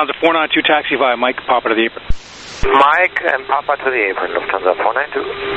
Lufthansa 492 taxi via Mike, Papa to the apron. Mike and Papa to the apron, Lufthansa 492.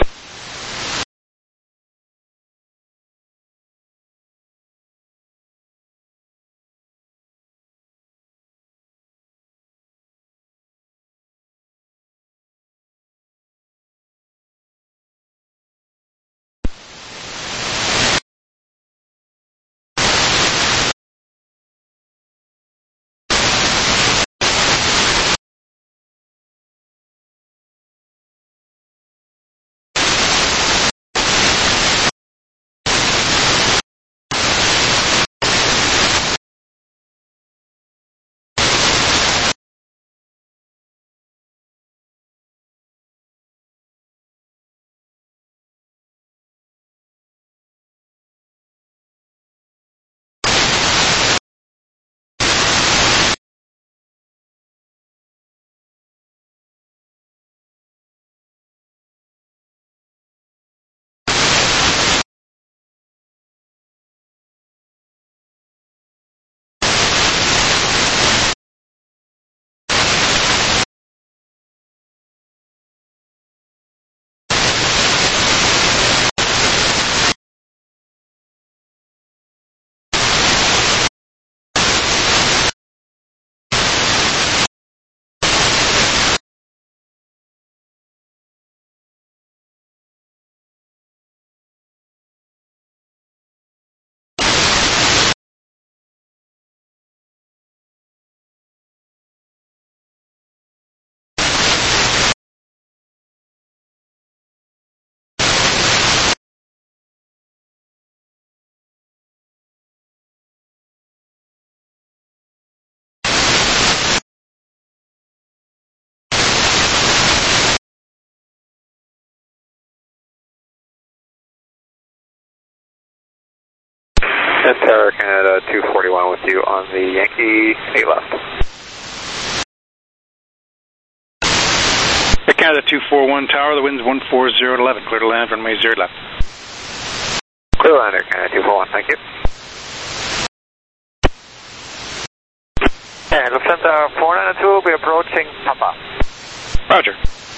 Tower Canada 241 with you on the Yankee 8 left. Canada 241 Tower, the wind's 140 at 11. Clear to land, runway 0 left. Clear to land, Air Canada 241, thank you. And Lufthansa 492 will be approaching Papa. Roger.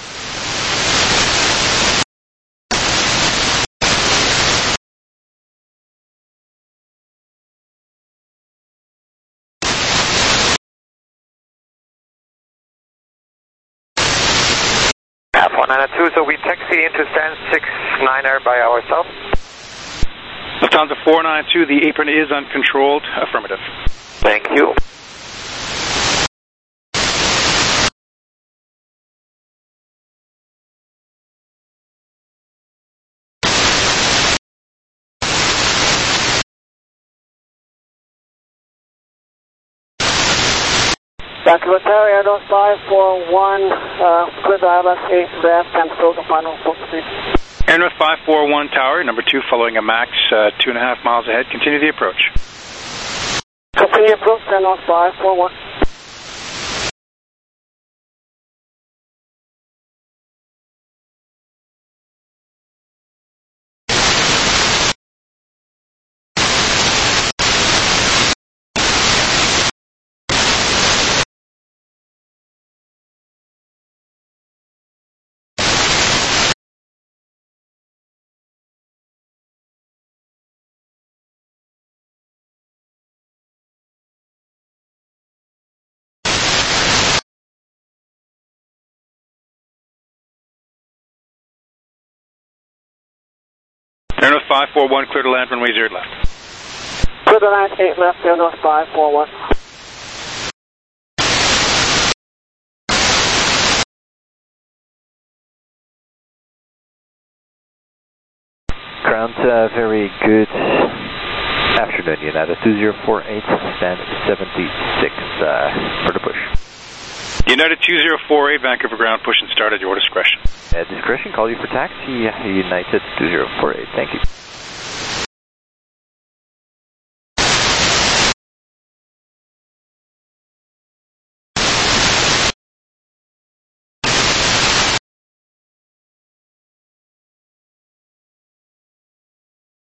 F192, so we taxi into Sand 69er by ourselves. Lufthansa 492, the apron is uncontrolled. Affirmative. Thank you. Dr. Rotary, Airbus 541, clear to ILS 8 left and still the final approach. Airnorth 541 Tower, number 2, following a max 2.5 miles ahead. Continue the approach. Continue approach, Airnorth 541. Airnorth 541, clear to land, runway 0 left. Clear to land, 8 left, Airnorth 541. Ground, very good afternoon, United 2048, stand 76 for the push. United 2048, Vancouver ground, push and start at your discretion. At discretion, call you for taxi, United 2048, thank you.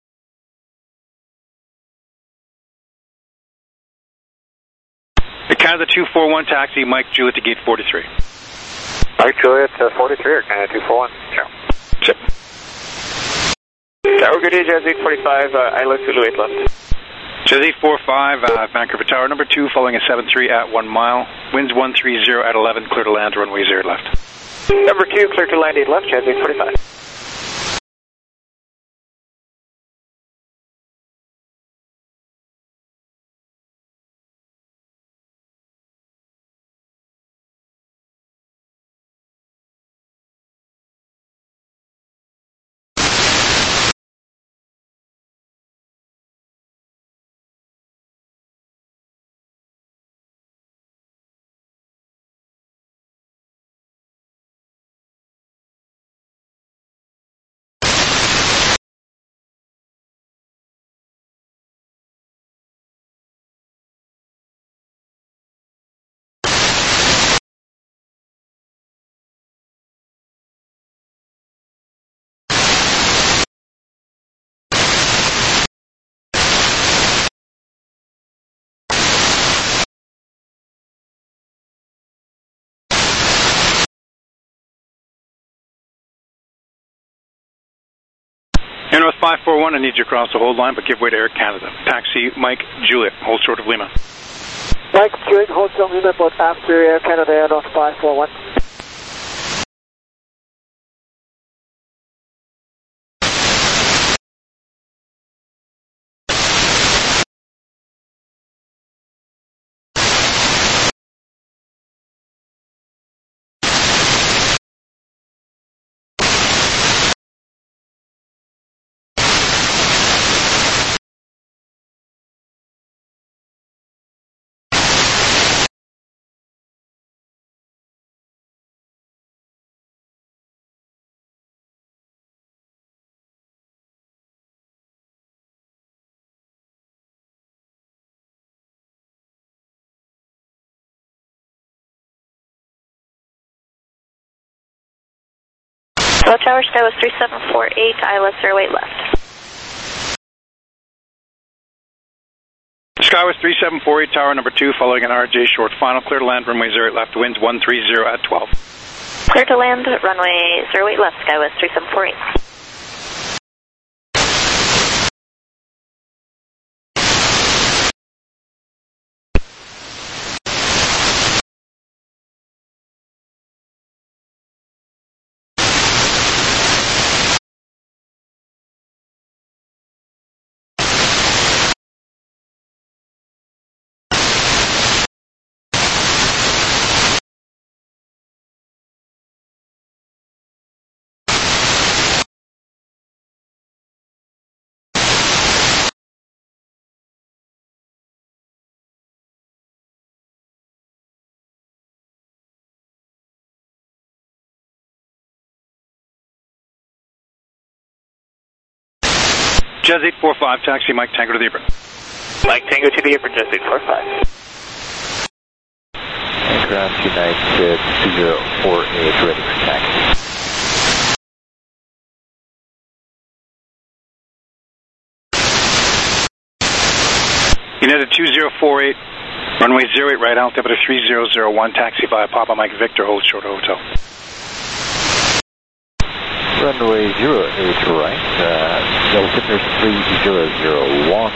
The Canada 241, taxi Mike Juliet to gate 43. Mike Juliet, 43 or Canada 241. Ciao. Chip. Tower, good day, Jazz 845, Isla Zulu 8 left. Jazz 845, Vancouver Tower number 2, following a 73 at 1 mile. Winds 130 at 11, clear to land, runway 0 left. Number 2, clear to land 8 left, Jazz 845. Air North 541, I need you across the hold line, but give way to Air Canada. Taxi Mike Juliet, hold short of Lima. Mike Juliet, hold short of Lima, both after Air Canada, Air North 541. Hello Tower, Sky was 3748, ILS 08 left. Skywest 3748, tower number 2, following an RJ short final, clear to land, runway 08 left, winds 130 at 12. Clear to land, runway 08 left, Skywest 3748. Jazz 845, taxi Mike Tango to the apron. Mike Tango to the apron, Jazz 845. Ground United 2048, ready for taxi. United 2048, runway 08 right, altimeter 3001, taxi via Papa Mike Victor, hold short of hotel. Runway 08 right, altimeter 3001,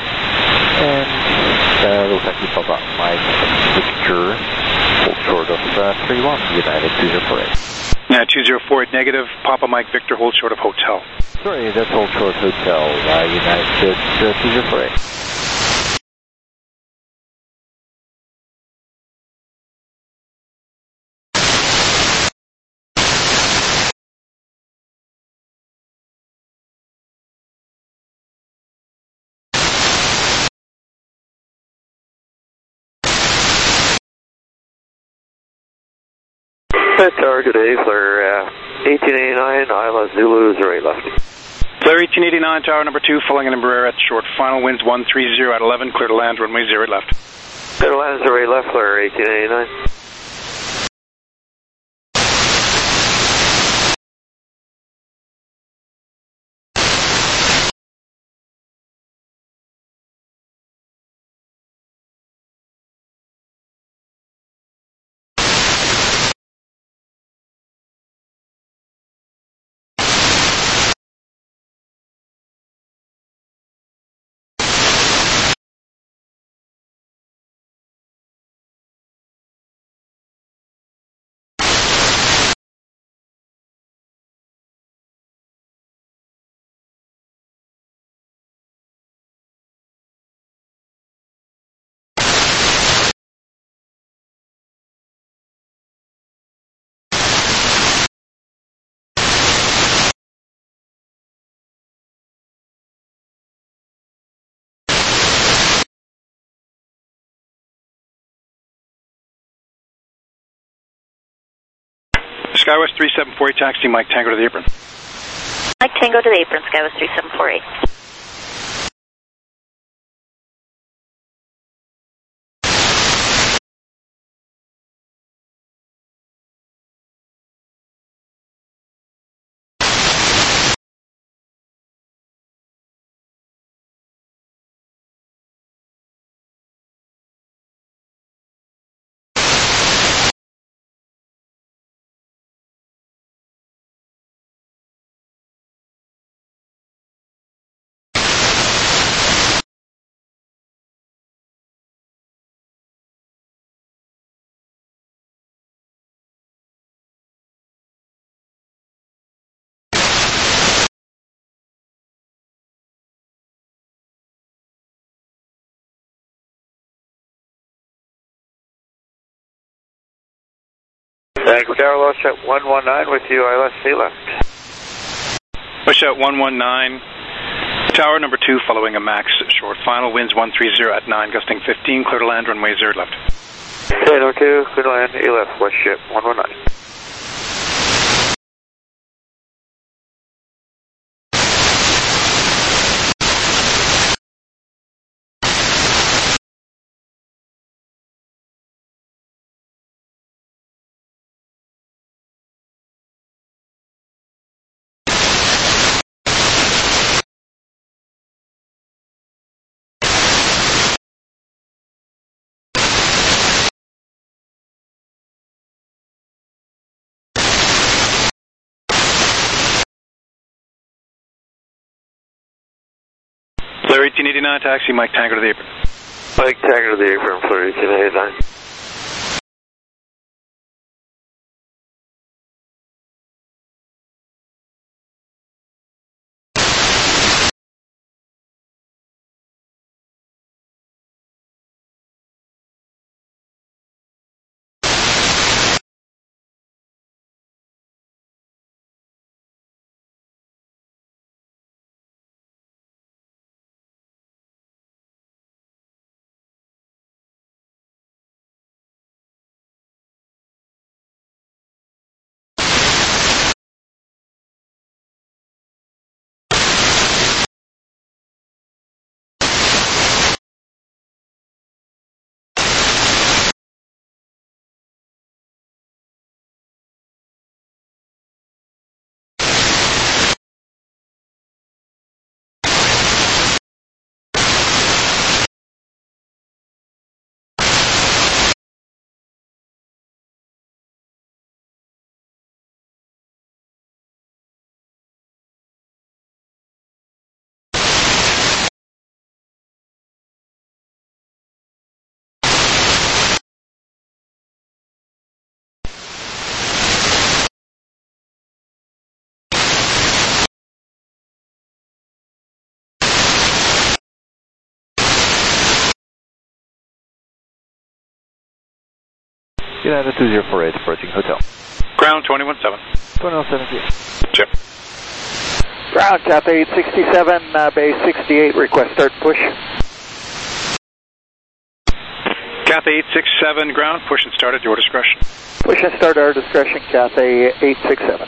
and looks like we Papa Mike Victor, hold short of 31, United 2048. Yeah, 2048 negative, Papa Mike Victor, hold short of hotel. Sorry, that's hold short hotel, United 2048. Tower, good day, Flare 1889, Isla Zulu 08 left. Flare 1889, tower number 2, following an Embraer at short final, winds 130 at 11, clear to land, runway 08 left. Clear to land 08 left, Flare 1889. Skywest 3748, taxi Mike Tango to the apron. Mike Tango to the apron, Skywest 3748. Thanks, Tower, Shot 119 with you, ILS left. Shot 119, Tower number 2 following a max short final, winds 130 at 9, gusting 15, clear to land, runway 0 left. 1002, clear to land, left, West Ship 119. Flare 1889, taxi Mike Tango to the apron. Mike Tango to the apron, Flare 1889. United 2048, approaching hotel. Ground 217. 2170. Chip. Ground, Cathay 867, Bay 68, request start push. Cathay 867, ground, push and start at your discretion. Push and start our discretion, Cathay 867.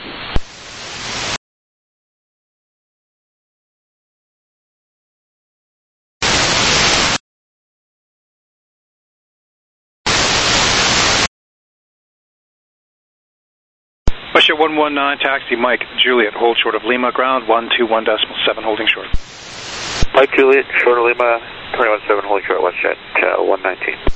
Russia 119, taxi Mike Juliet, hold short of Lima, ground 121.7, holding short. Mike Juliet, short of Lima, 21.7, holding short, West Jet 119.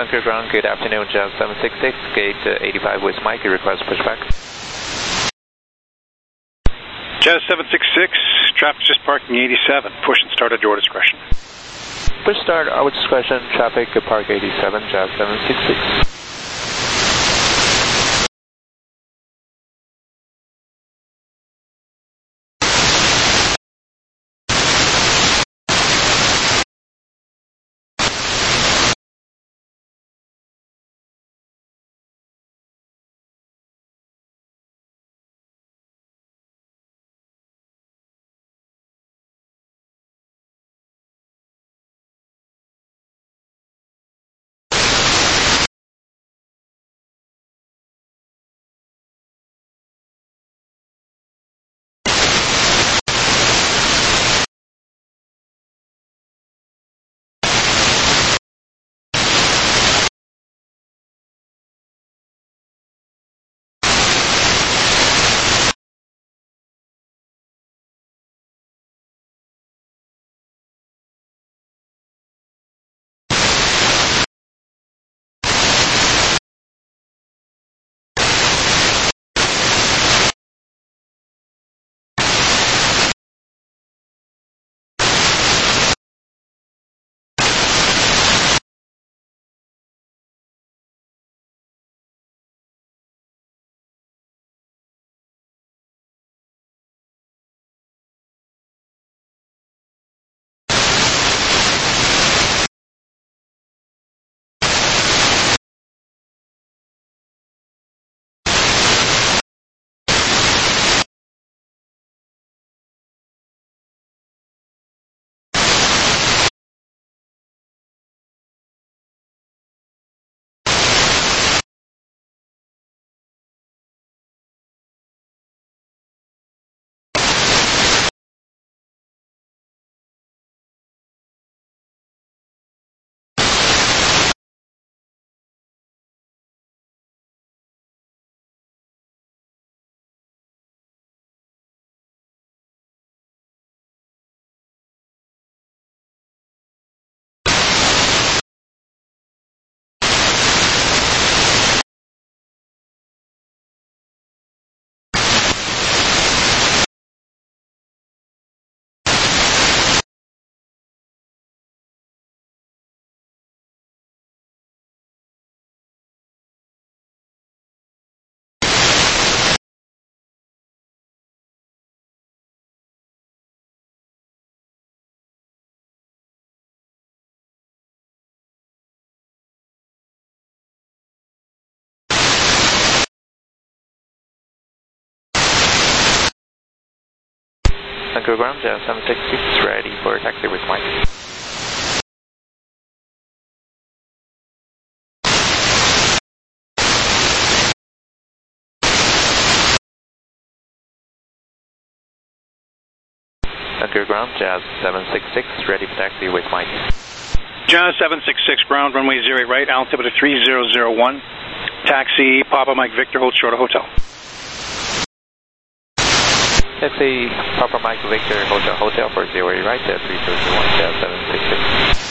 Vancouver Ground, good afternoon, Jazz 766, gate 85 with Mike, your request pushback. Jazz 766, traffic just parking 87. Push and start at your discretion. Push start, our discretion, traffic, park 87, Jazz 766. Vancouver Ground, Jazz 766, ready for taxi with Mike. Vancouver Ground, Jazz 766, ready for taxi with Mike. Jazz 766, ground runway 08 right, altimeter 3001. Taxi, Papa Mike Victor, hold short of hotel. Taxi, Papa Mike Victor, hotel for 08 right, 3001, Jazz 766.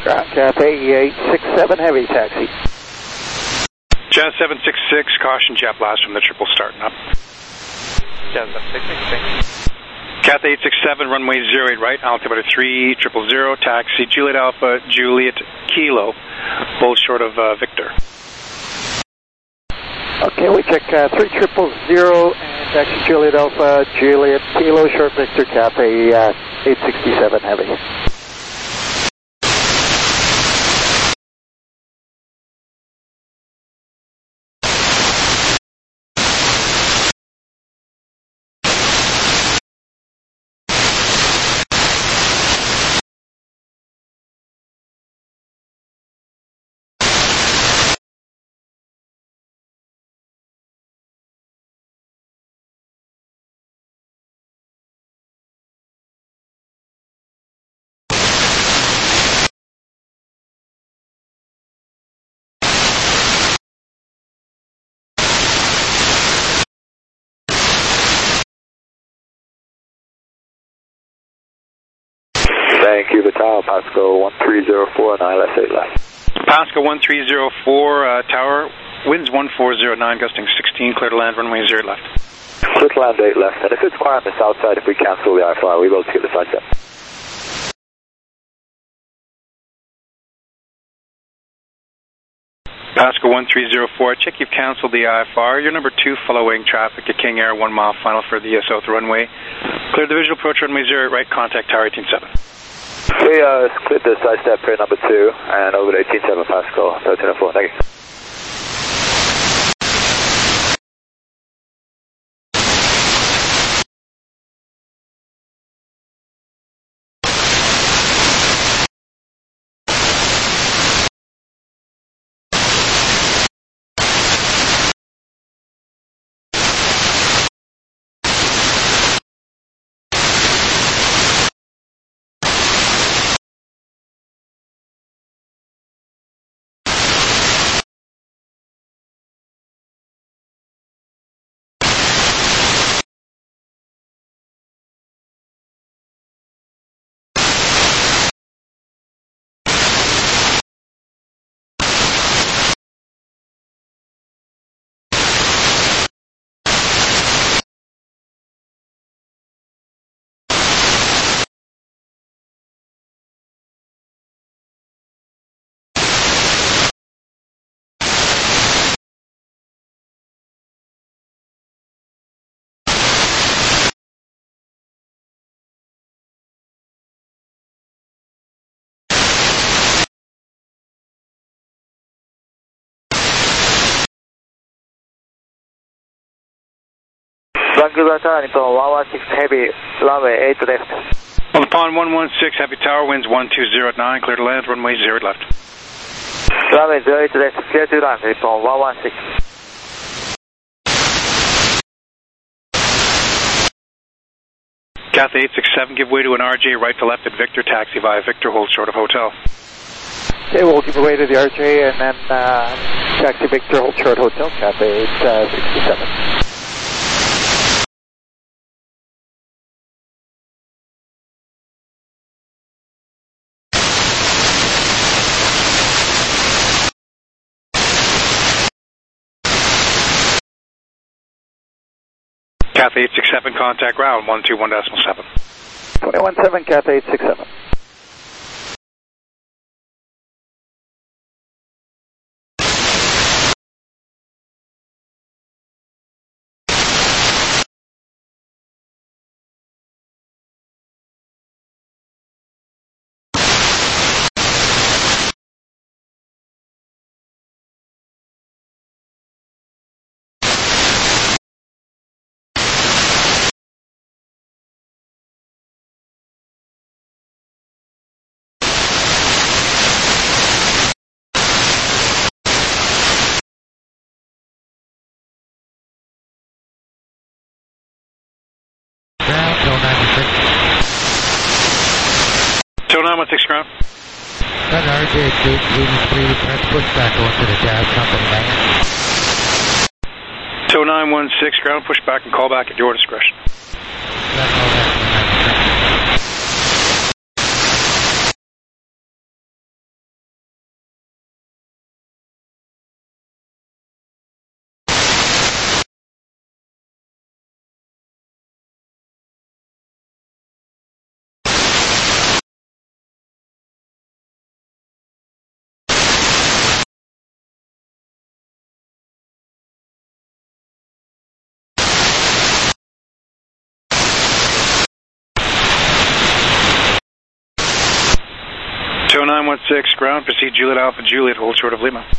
Ground Cathay 867 Heavy, taxi. Jazz 766, caution jet blast from the triple starting up. Jazz 766. Cathay 867, runway 08 right, altimeter 3000, taxi Juliet Alpha, Juliet Kilo, hold short of Victor. Okay, we check 3000 and taxi Juliet Alpha, Juliet Kilo, short Victor, Cathay 867 Heavy. Thank you, Batal, Pasco 1304, 9 left, 8 left. Pasco 1304, tower, winds 1409, gusting 16, clear to land, runway 0 left. Clear to land 8 left, and if it's quiet on the south side, if we cancel the IFR, we will get the side step. Pasco 1304, check you've canceled the IFR. You're number 2 following traffic at King Air, 1 mile final for the south runway. Clear the visual approach runway 0 right, contact tower 187. We cleared the side step for number 2 and over to 187 Pasco 1304, thank you. Vancouver Tower, Nippon 116 Heavy, runway 8 left. On the pond 116, heavy tower, winds 120 at 9, clear to land, runway 0 left. Runway 08 left, clear to land, Nippon 116. Cathay 867, give way to an RJ right to left at Victor, taxi via Victor, hold short of hotel. Okay, we'll give away to the RJ and then taxi Victor, hold short hotel, Cathay 867. Cathay 867, contact ground 121.7. 217, Cathay 867. Till 916 ground. That RJ 83, press pushback going to the Jazz Company man. Till 916 ground, push back and call back at your discretion. That's all that. 116 ground, proceed Juliet Alpha Juliet, hold short of Lima.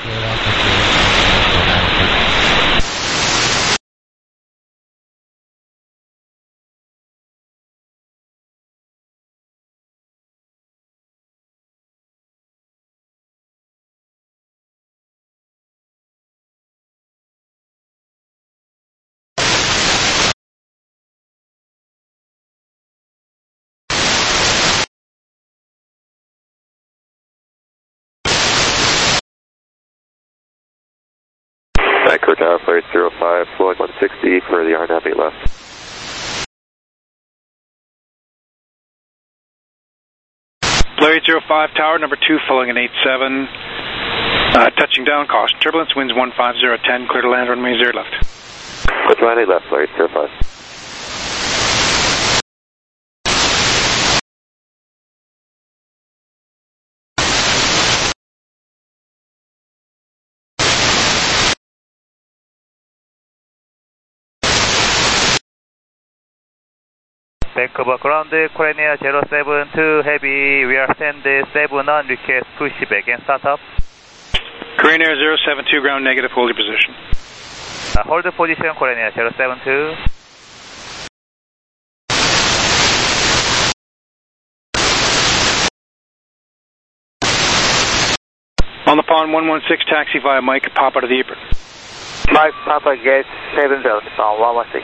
Vancouver Tower, flight 05, flowing 160 for the RNAV 8 left. Blue 805 Tower, number 2, following an 87. Touching down, caution turbulence, winds 15010, clear to land, runway 0 left. Clear to land 8 left, flight 05. Vancouver ground, Korean Air 072 Heavy, we are send 7 on request push back and start up. Korean Air 072 ground, negative, hold your position. Hold the position, Korean Air 072. On the pond 116, taxi via Mike, pop out of the apron. Mike, Papa, gate 70, on 116.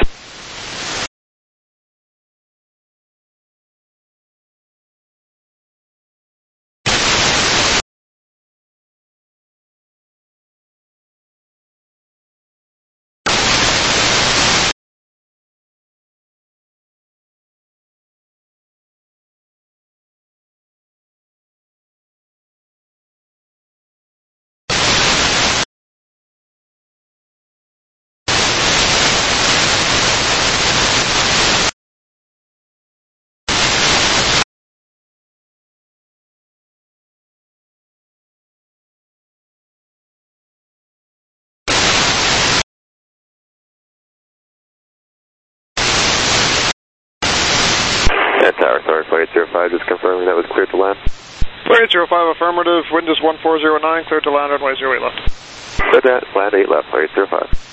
And Tower, sorry, flight 05, just confirming that was clear to land. Flight 05, affirmative, wind is 1409, clear to land, runway 08 left. Clear to land 8 left, flight 05.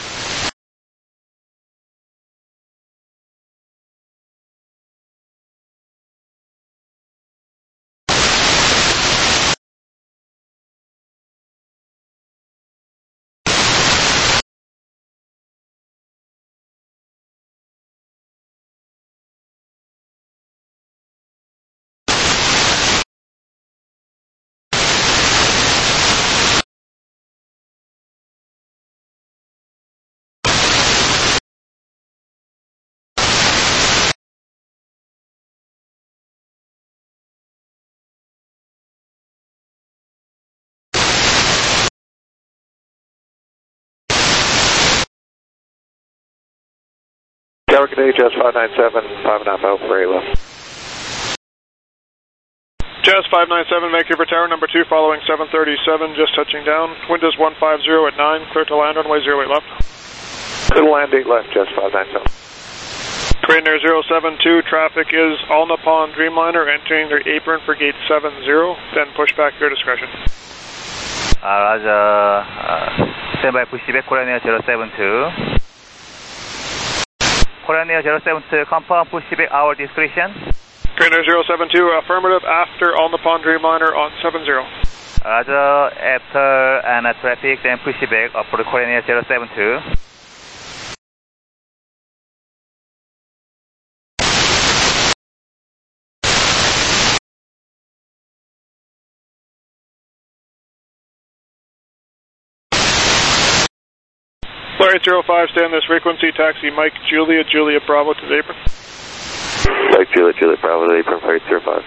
Tower Canadian, Jazz 597, 5.5 out for 8 left. Jazz 597, Vancouver Tower, number 2, following 737, just touching down. Wind is 150 at 9, clear to land, runway 08 left. Clear to land 8 left, Jazz 597. Korean Air 072, traffic is Alna Pond Dreamliner entering their apron for gate 70, then push back your discretion. Roger, standby pushback, Korean Air 072. Korean Air 072, confirm pushback our discretion. Korean Air 072, affirmative, after Alna Pond Dreamliner on 70. Roger, after and traffic, then pushback up for the Korean Air 072. Flight 805, stay on this frequency, taxi Mike Juliet, Juliet Bravo to the apron. Mike Juliet, Juliet Bravo to the apron, flight 805.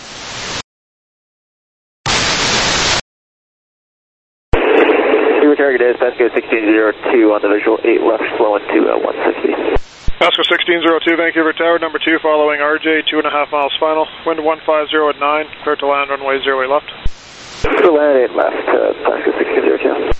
Your target is Pasco 1602 on the visual 8 left, flowing to 160. Pasco 1602, Vancouver Tower, number 2, following RJ, 2.5 miles final. Wind 150 at 9, clear to land, runway 08 left. Clear to land 8 left, Pasco 1602.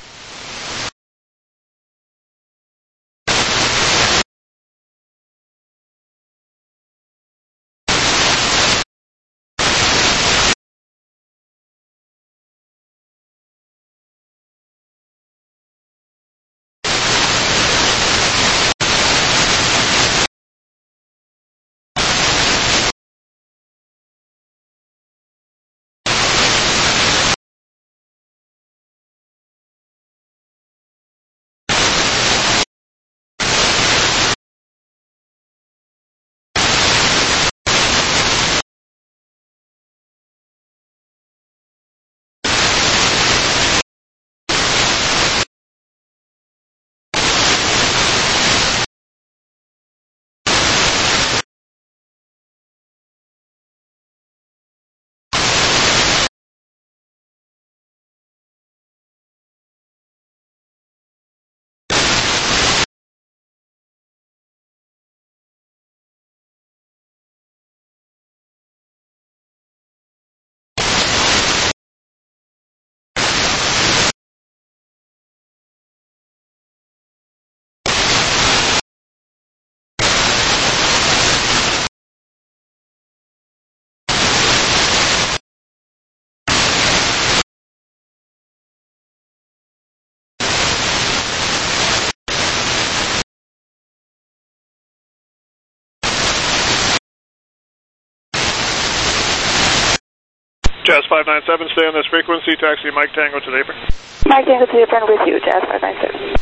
Jazz 597, stay on this frequency, taxi Mike Tango to the apron. Mike Tango to the apron with you, Jazz 597.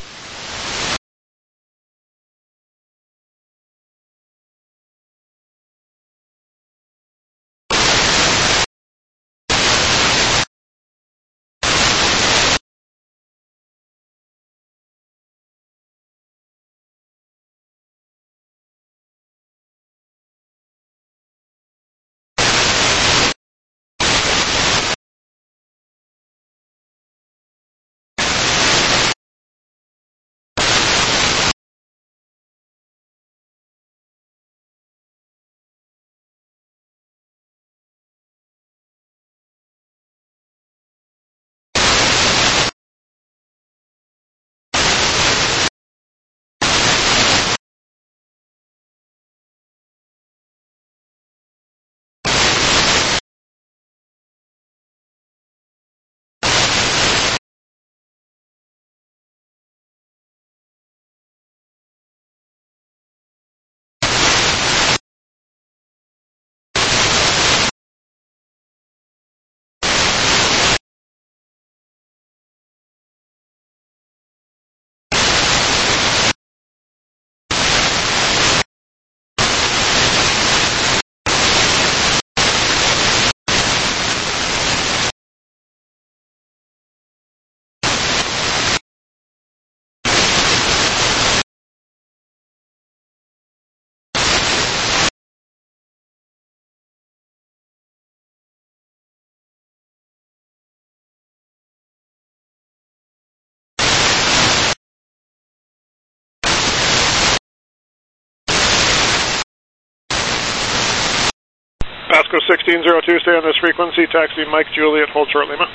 Pasco 1602, stay on this frequency, taxi Mike Juliet, hold short Lima.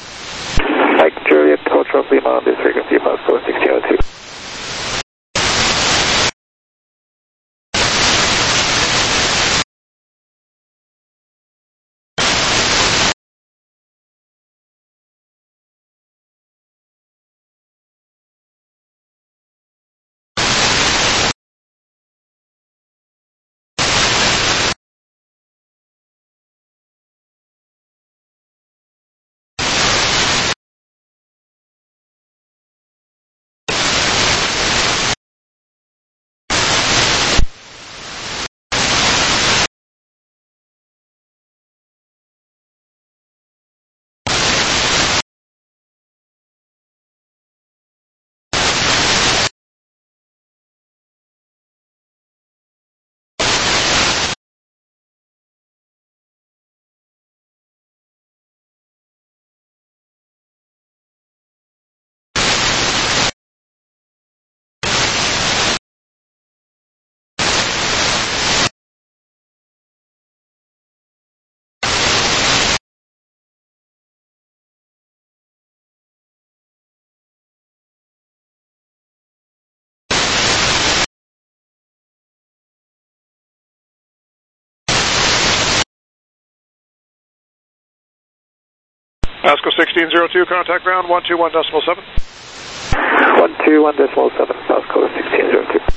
Mike Juliet, hold short Lima on this frequency, Pasco 1602. Pasco 1602, contact ground 121.7. 121.7, Pasco 1602.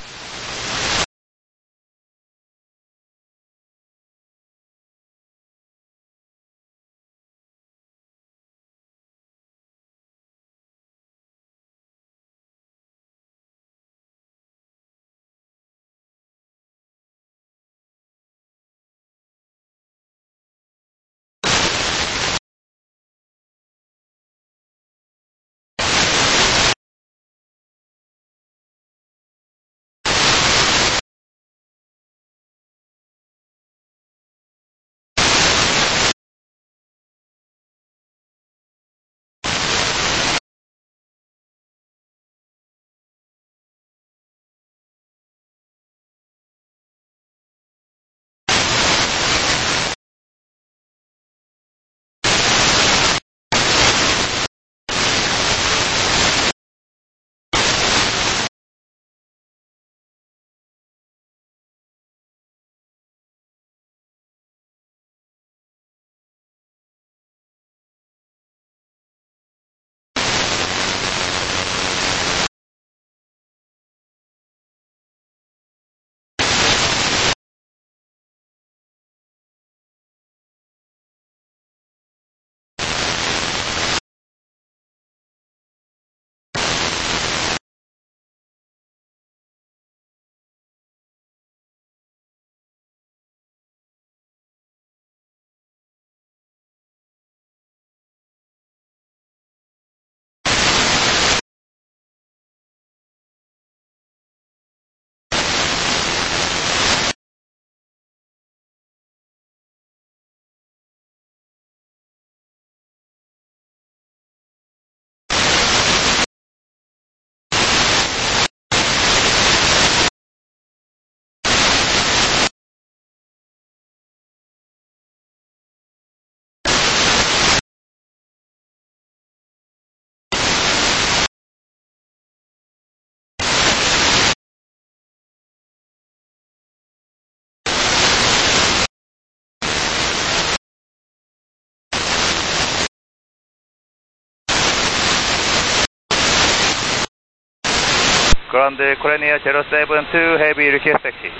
ground Korea 072 Heavy, request taxi.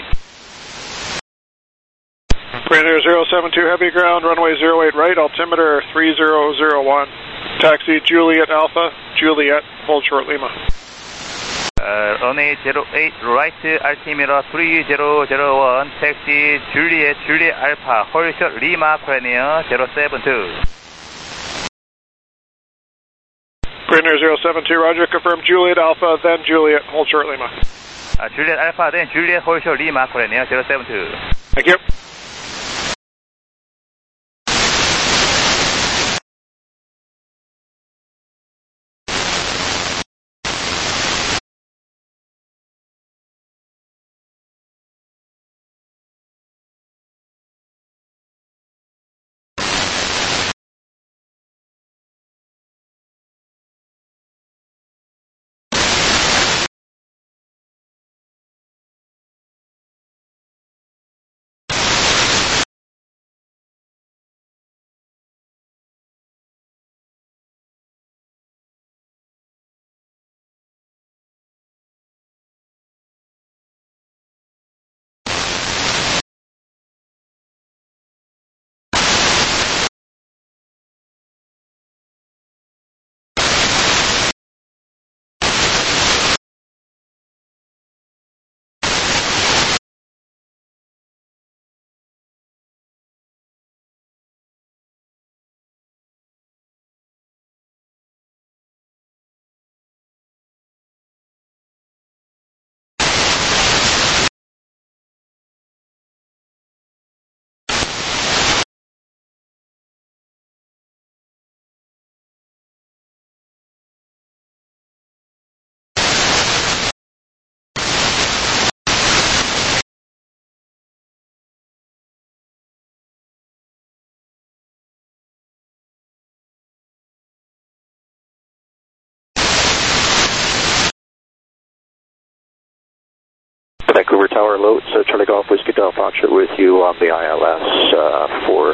Korea 072 Heavy, ground runway 08 right, altimeter 3001. Taxi Juliet Alpha, Juliet, hold short Lima. Runway 08 right, altimeter 3001, taxi Juliet Alpha, hold short Lima, Korea 072. Korea 072, roger, confirm Juliet Alpha, then Juliet, hold short Lima. Juliet Alpha, then Juliet, hold short Lima, Korea 072. Thank you. Vancouver Tower Load, so Charlie Golf Whiskey Delta Foxtrot with you on the ILS for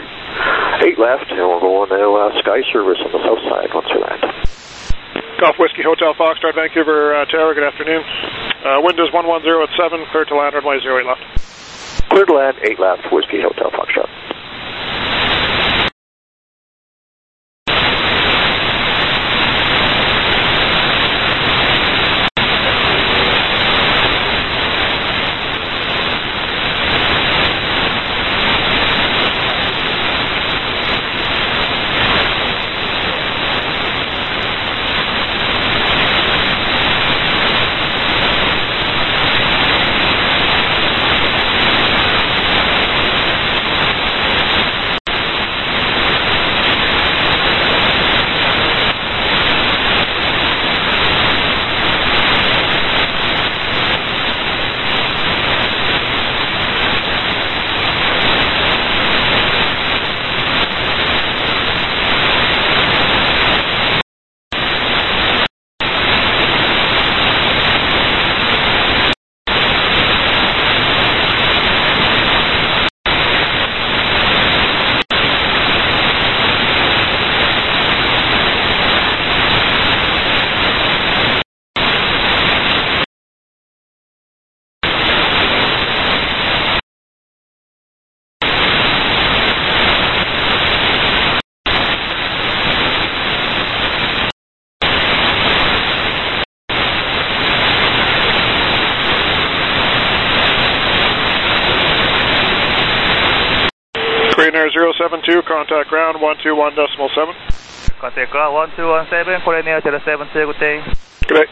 8 left, and we're going to Sky Service on the south side once we land. Golf Whiskey Hotel Foxtrot, Vancouver Tower, good afternoon. Wind is 110 at 7, clear to land, runway 08 left. Clear to land, 8 left, Whiskey Hotel Foxtrot. Korean Air 072, contact ground 121.7. Contact ground 1217, Korean Air 072, good day. Good day.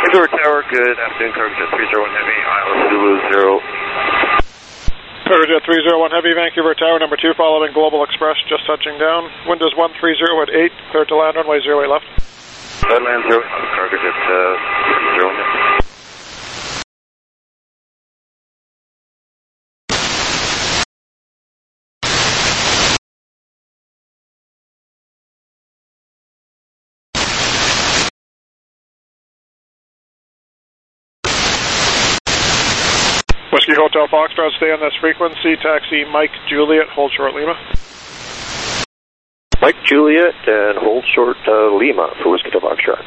Vancouver Tower, good afternoon, Cargojet 301 Heavy, ILS Zulu 0. Cargojet 301 Heavy, Vancouver Tower, number 2, following Global Express, just touching down. Windows 130 at 8, cleared to land, runway 08 left. Land 0, Cargojet 301. Whiskey Hotel Foxtrot, stay on this frequency, taxi Mike Juliet, hold short Lima. Mike Juliet and hold short Lima for Whiskey Hotel Foxtrot.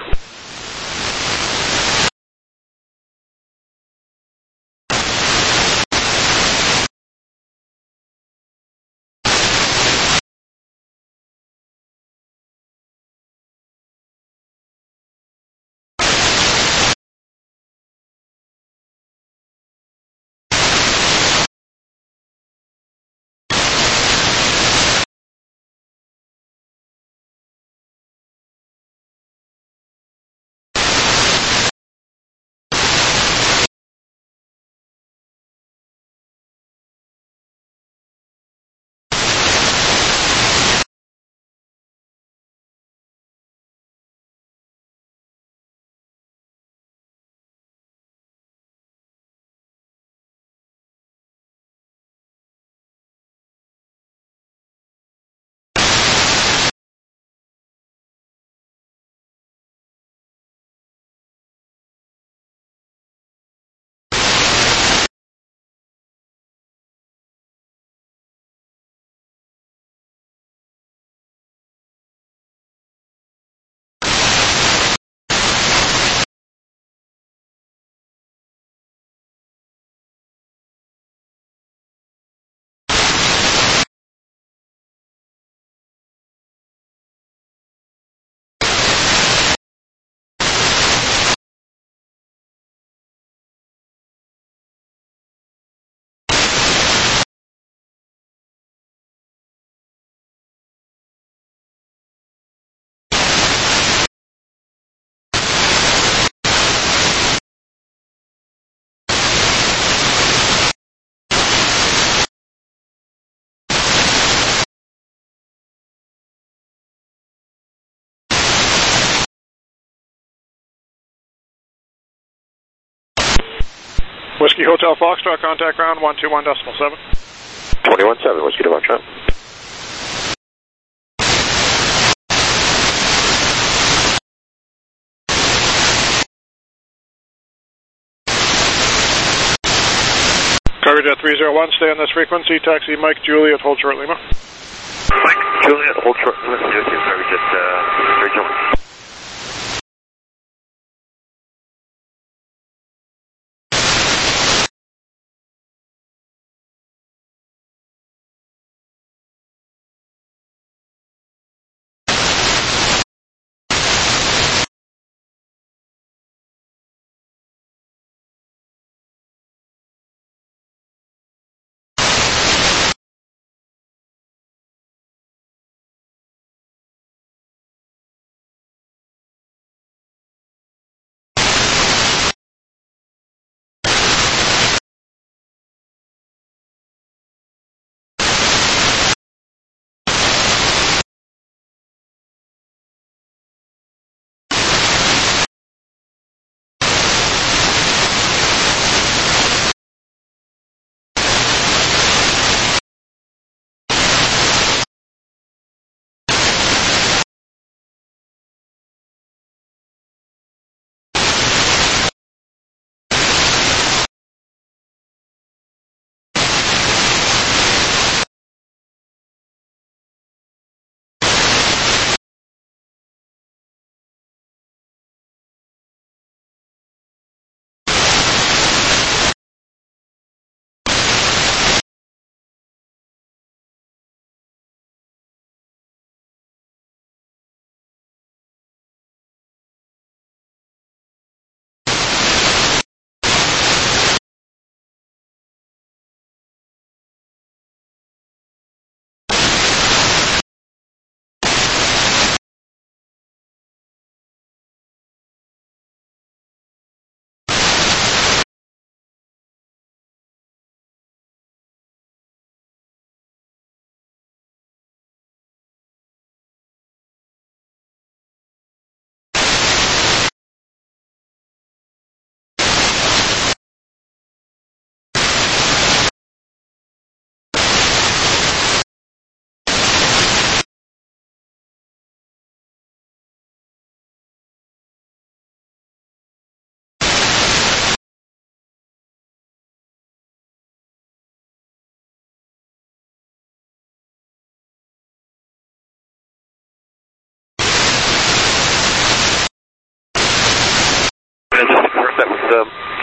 Whiskey Hotel Foxtrot, contact ground 121.7. 21.7, Whiskey Hotel Foxtrot. Cargojet 301, stay on this frequency, taxi Mike Juliet, hold short Lima. Mike Juliet, hold short Lima, Cargojet 301.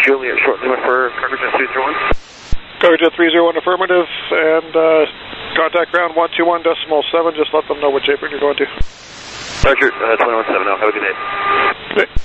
Juliet, short Lima for coverage at 301. Coverage at 301 affirmative, and contact ground 121.7. Just let them know which apron you're going to. Roger, 21.7 now. Have a good day. Good day.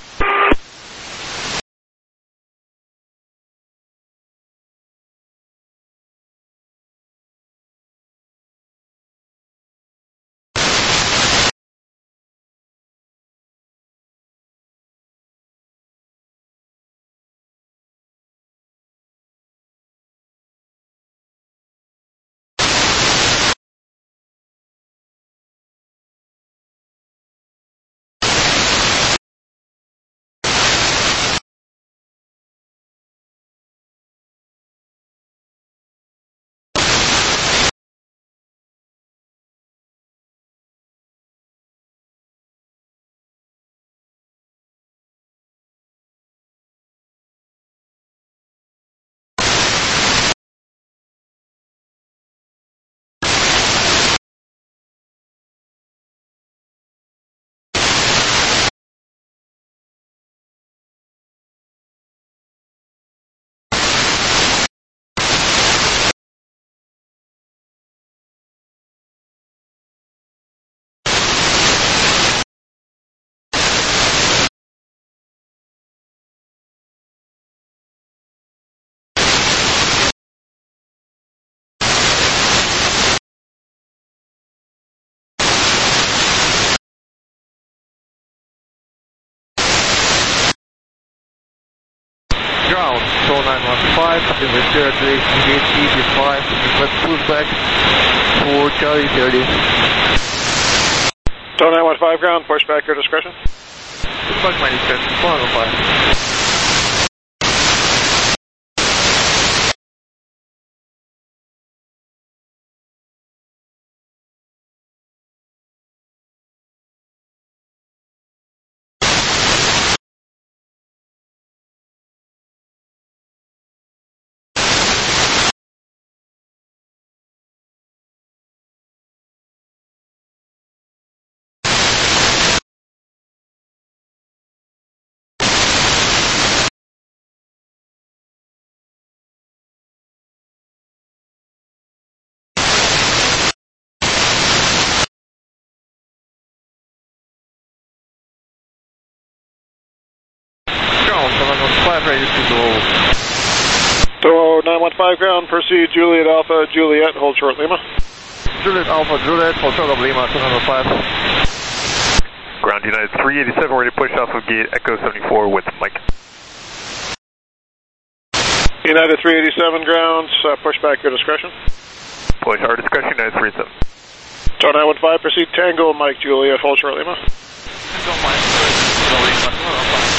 Ground, show 915, in the third racing gate, ED5, request pushback for Charlie 30. Tow 915 ground, pushback your discretion. Pushback my discretion, 405. Ready to go. Tow 915 ground, proceed Juliet Alpha, Juliet, hold short Lima. Juliet Alpha, Juliet, hold short of Lima, 205. Ground United 387, ready to push off of gate Echo 74 with Mike. United 387 grounds, pushback your discretion. Push our discretion, United 387. Tow 915, proceed Tango, Mike, Juliet, hold short Lima. Tango, Mike, Juliet, Lima, 205.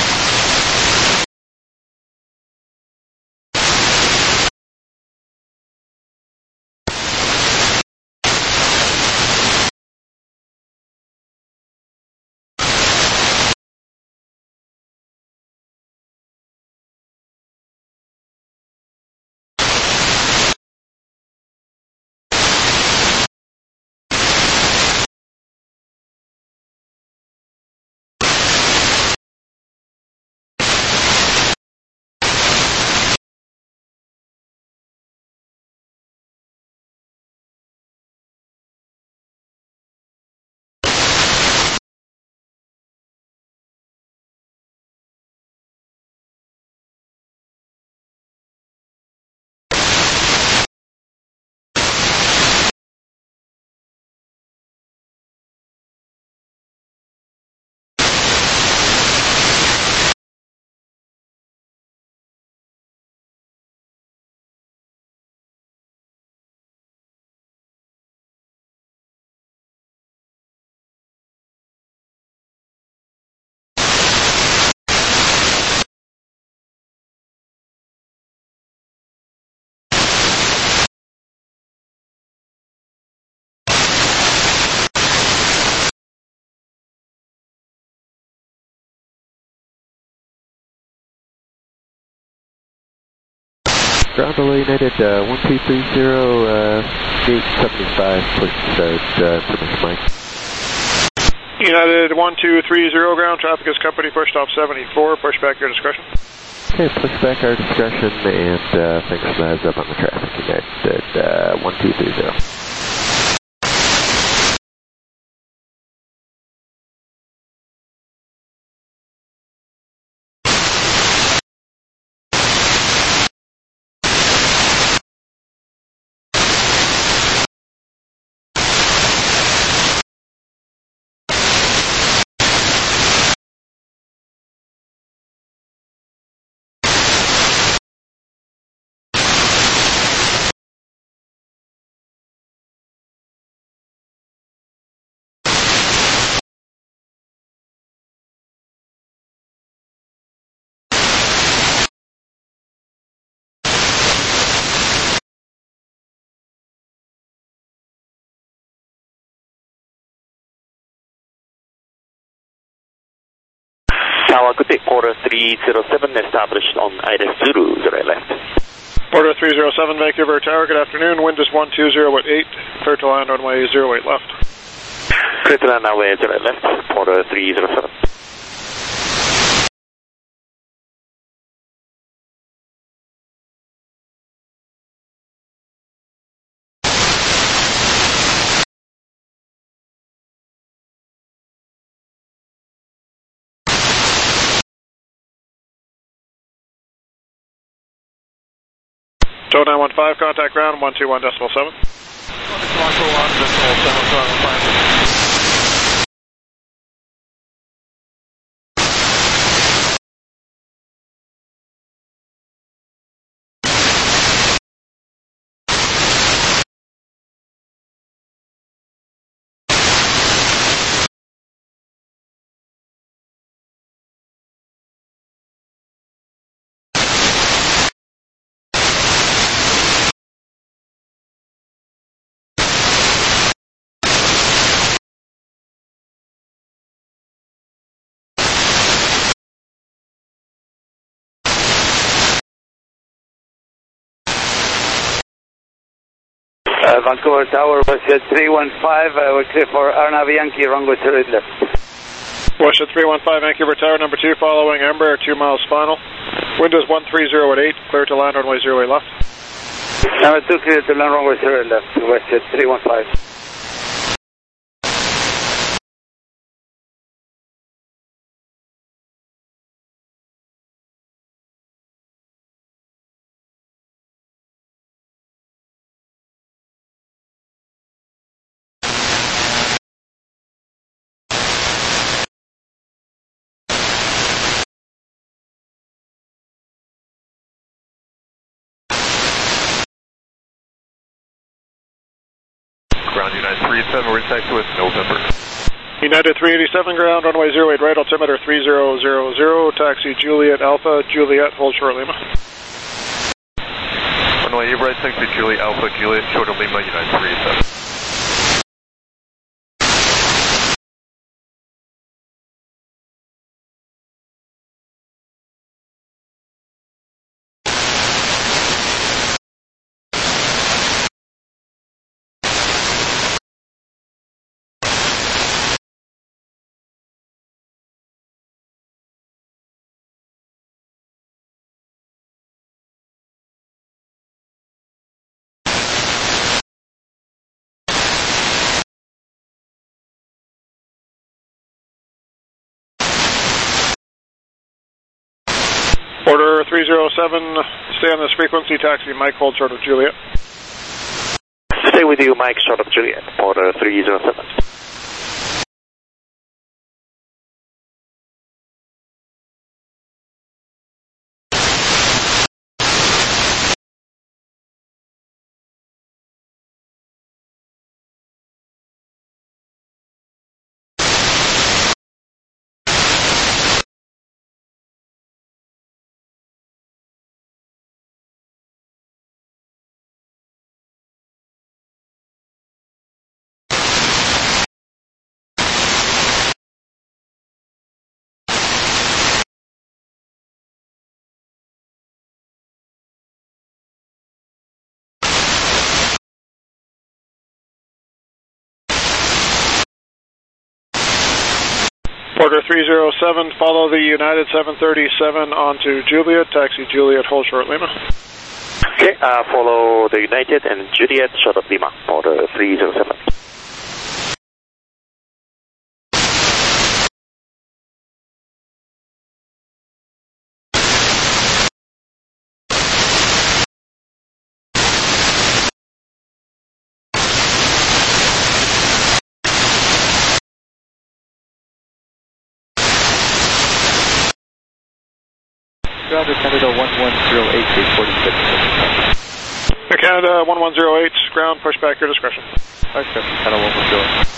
Ground below United 1330, gate 75, push permits Mike. United 1230 ground, traffic is company pushed off 74, push back your discretion. Okay, push back our discretion, and thanks for the heads up on the traffic. United 1230. Kawaguchi, quarter 307, established on Iris Zulu, right left. Quarter 307, Vancouver Tower, good afternoon. Wind is 120 at 8, clear to land runway 08 left. Clear to land runway 08 left, quarter 307. Tow 915, contact ground 121.7. Vancouver Tower, Westjet 315, we're clear for Arnav Yankee, runway 08 left. Westjet 315, Vancouver Tower, number 2, following Embraer, 2 miles final. Wind is 130 at 8, clear to land runway 08 left. Number 2, clear to land runway 08 left, Westjet 315. Ground United 37, we're in taxi with November. United 387, ground runway 08 right, altimeter 3000, taxi Juliet Alpha, Juliet, hold short Lima. Runway 8 right, taxi Juliet Alpha, Juliet, short of Lima, United 387. Order 307, stay on this frequency, taxi Mike, hold short of Juliet. Stay with you, Mike, short of Juliet, order 307. Order 307, follow the United 737 onto Juliet, taxi Juliet, hold short Lima. Okay, follow the United and Juliet, short of Lima, order 307. Ground Canada 1108, 46. Canada 1108, ground, push back your discretion. Okay, Canada 1108.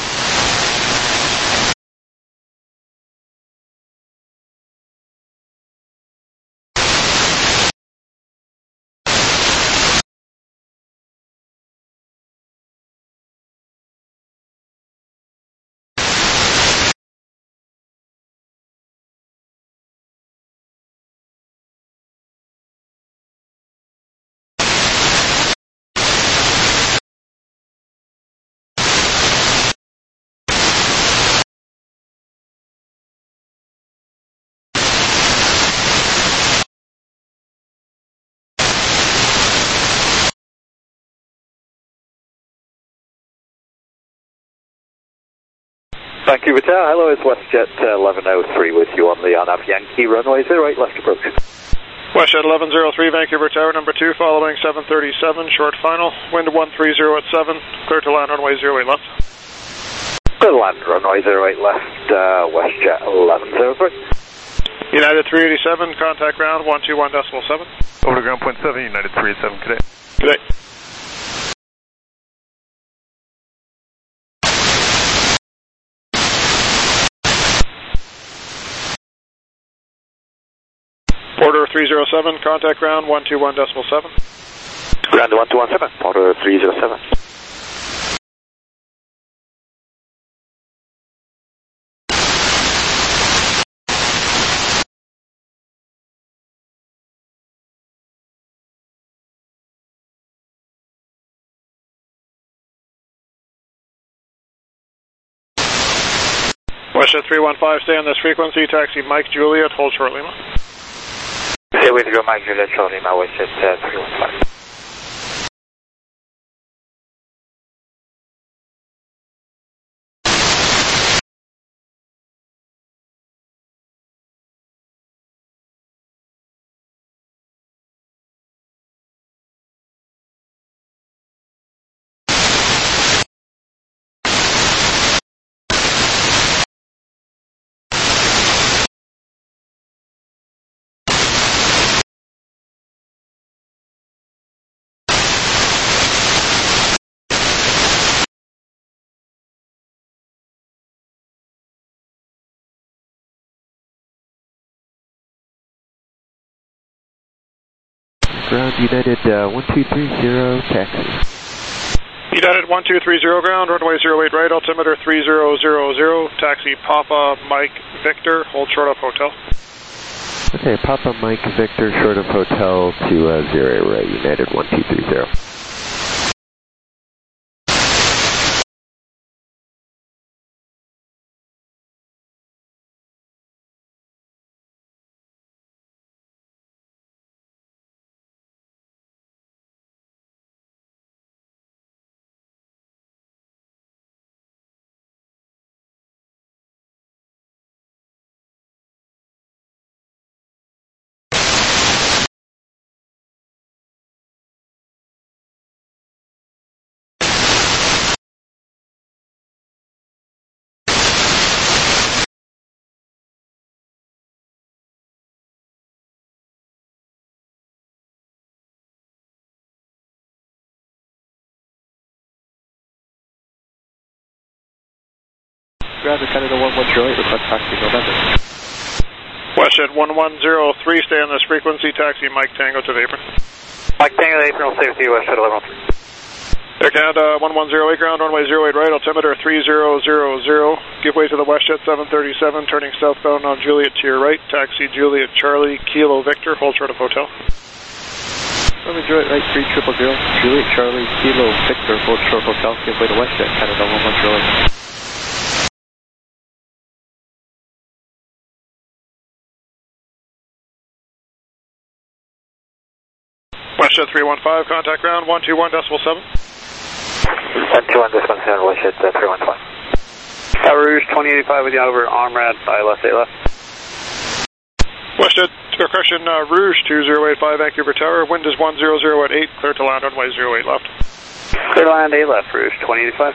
Vancouver Tower, hello, it's WestJet 1103 with you on the RNAV Yankee runway 08 left approach. WestJet 1103, Vancouver Tower, number 2, following 737, short final, wind 130 at 7, clear to land runway 08 left. Clear to land runway 08 left, WestJet 1103. United 387, contact ground 121.7. Over to ground point 7, United 387, good day. Good day. Order 307, contact ground 121.7. Ground 1217, order 307. WestJet 315, stay on this frequency, taxi Mike Juliet, hold short Lima. Stay with you, Mike Juliet, short Lima, WestJet 315. Ground United 1230, taxi. United 1230, ground, runway 08 right, altimeter 3000, taxi Papa Mike Victor, hold short of hotel. Okay, Papa Mike Victor, short of hotel to 0 right, United 1230. Ground Canada 1108, request taxi November. WestJet 1103, stay on this frequency, taxi Mike Tango to the apron. Mike Tango to the apron, stay with you, WestJet 1103. Air Canada 1108, ground, runway 08 right, altimeter 3000, give way to the WestJet 737, turning southbound on Juliet to your right, taxi Juliet Charlie, Kilo Victor, hold short of hotel. Runway 08 right, 3000, Juliet Charlie, Kilo Victor, hold short hotel, give way to WestJet Canada 1108. WestJet 315, contact ground 121.7. 121.7, WestJet 315. Tower Rouge 2085 with you over Armrad, 5 left, 8 left. WestJet, Rouge 2085, Vancouver Tower, wind is 100 at 8, clear to land runway 08 left. Clear to land 8 left, Rouge 2085.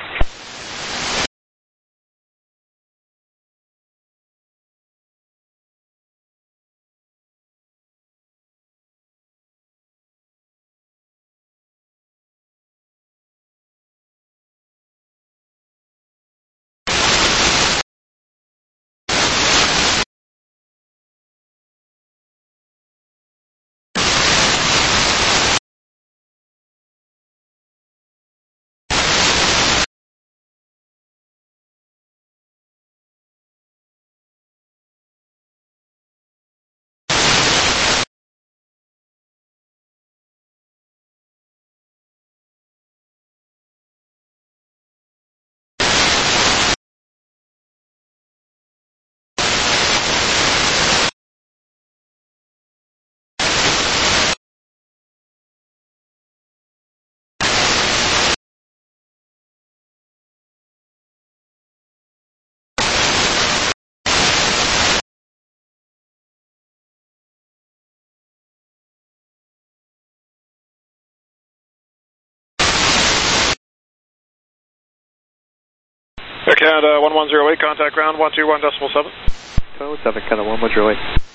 Air Canada 1108, contact ground 121.7. 7 Canada 1108.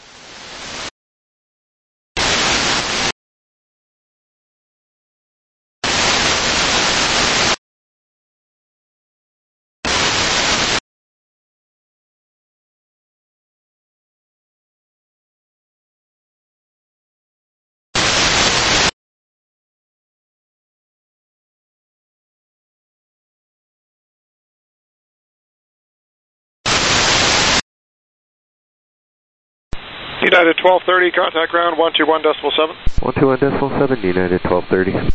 United 1230, contact ground 121.7. 121.7, United 1230.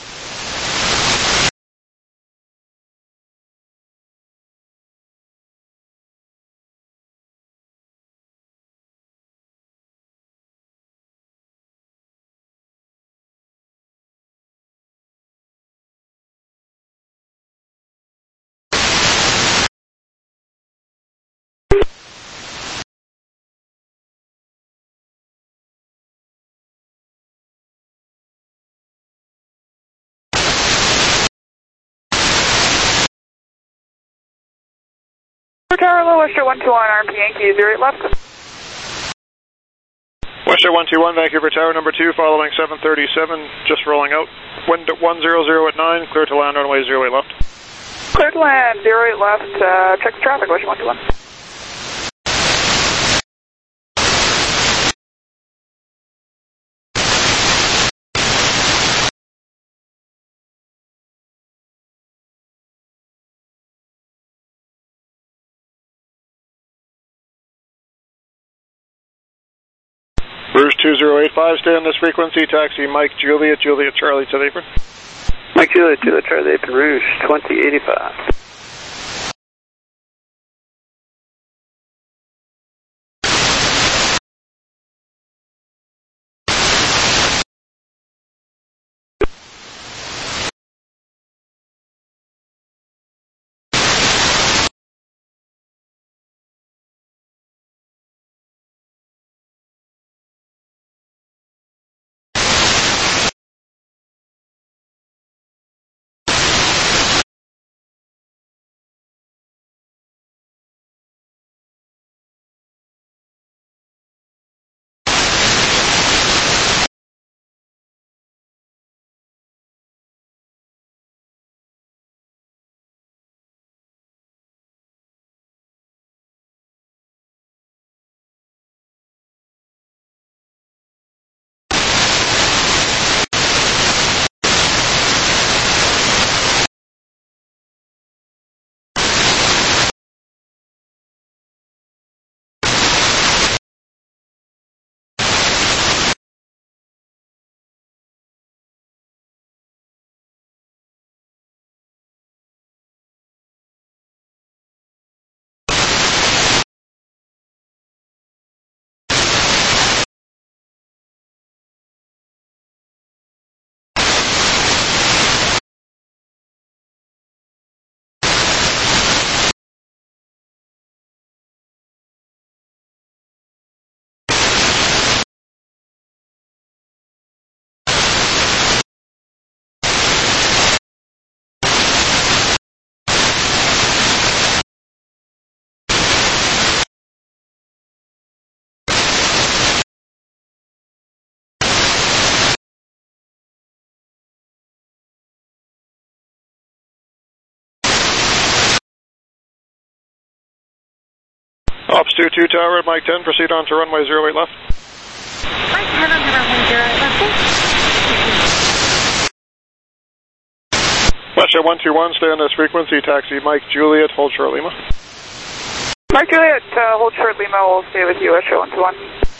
Tower Low, WestJet 121, RMP Yankee 08 left. WestJet 121, Vancouver Tower, number 2, following 737, just rolling out. Wind at 100 at 9, clear to land runway 08 left. Clear to land 08 left, check the traffic, WestJet 121. Rouge 2085, stay on this frequency, taxi Mike Juliet, Juliet Charlie to the apron. Mike Juliet, Juliet Charlie, apron Rouge 2085. Ops 22 Tower at Mike 10, proceed on to runway 08 left. Mike 10 on to runway 08 left. Westjet 121, stay on this frequency, taxi Mike Juliet, hold short Lima. Mike Juliet, hold short Lima, we'll stay with you, Westjet 121.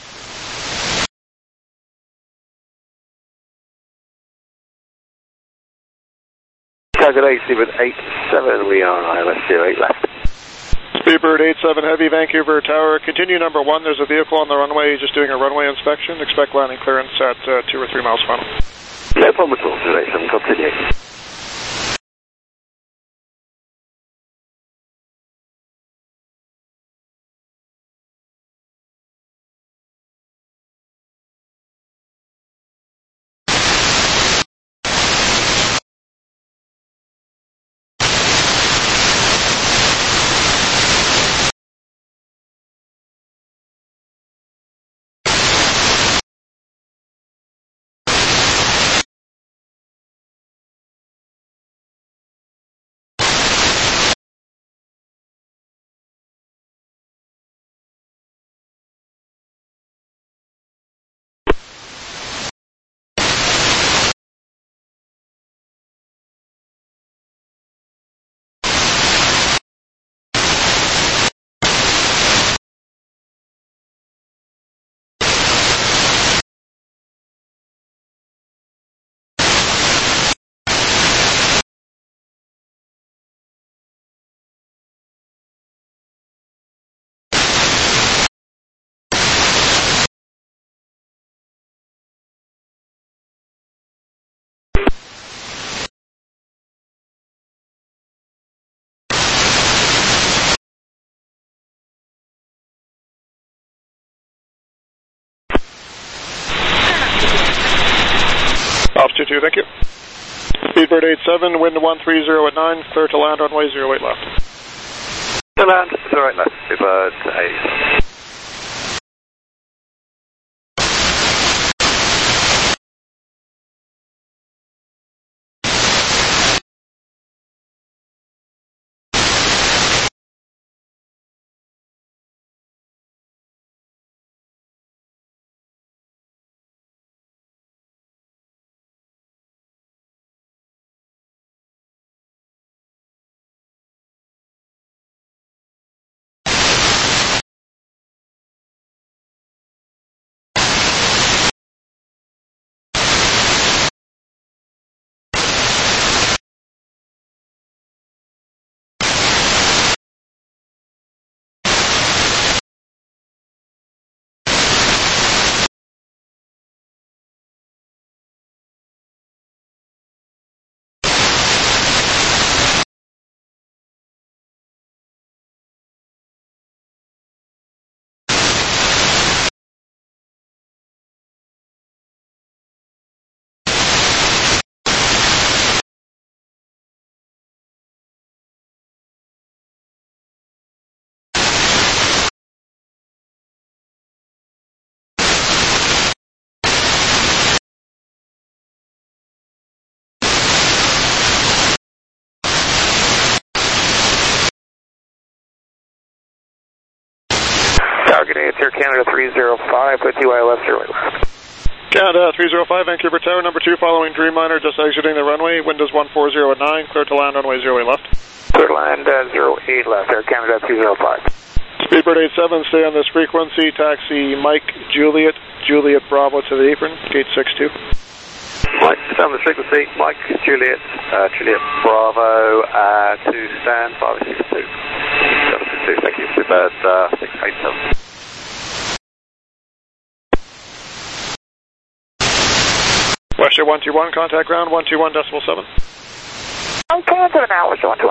Target AC with 87, we are on ILS 08 left. Speedbird 87 Heavy, Vancouver Tower. Continue number 1, there's a vehicle on the runway, just doing a runway inspection. Expect landing clearance at 2 or 3 miles final. No problem at all, 07, continue. Ops 22, thank you. Speedbird 87, wind 130 at 9, clear to land runway 08 left. To land, 08 left, Speedbird 87. Targeting it's Air Canada 305 with you ILS 08 left. Canada 305, Vancouver Tower, number 2, following Dreamliner, just exiting the runway, wind is 140 at 9, clear to land runway 08 left. Clear to land 08 left, Air Canada 305. Speedbird 87, stay on this frequency, taxi Mike Juliet, Juliet Bravo to the apron, gate 62. Mike, stay on this frequency, Mike Juliet, Juliet Bravo to stand 562. 762, thank you, Speedbird 687. Westjet 121, contact ground 121.7. Okay, to now, Westjet 121.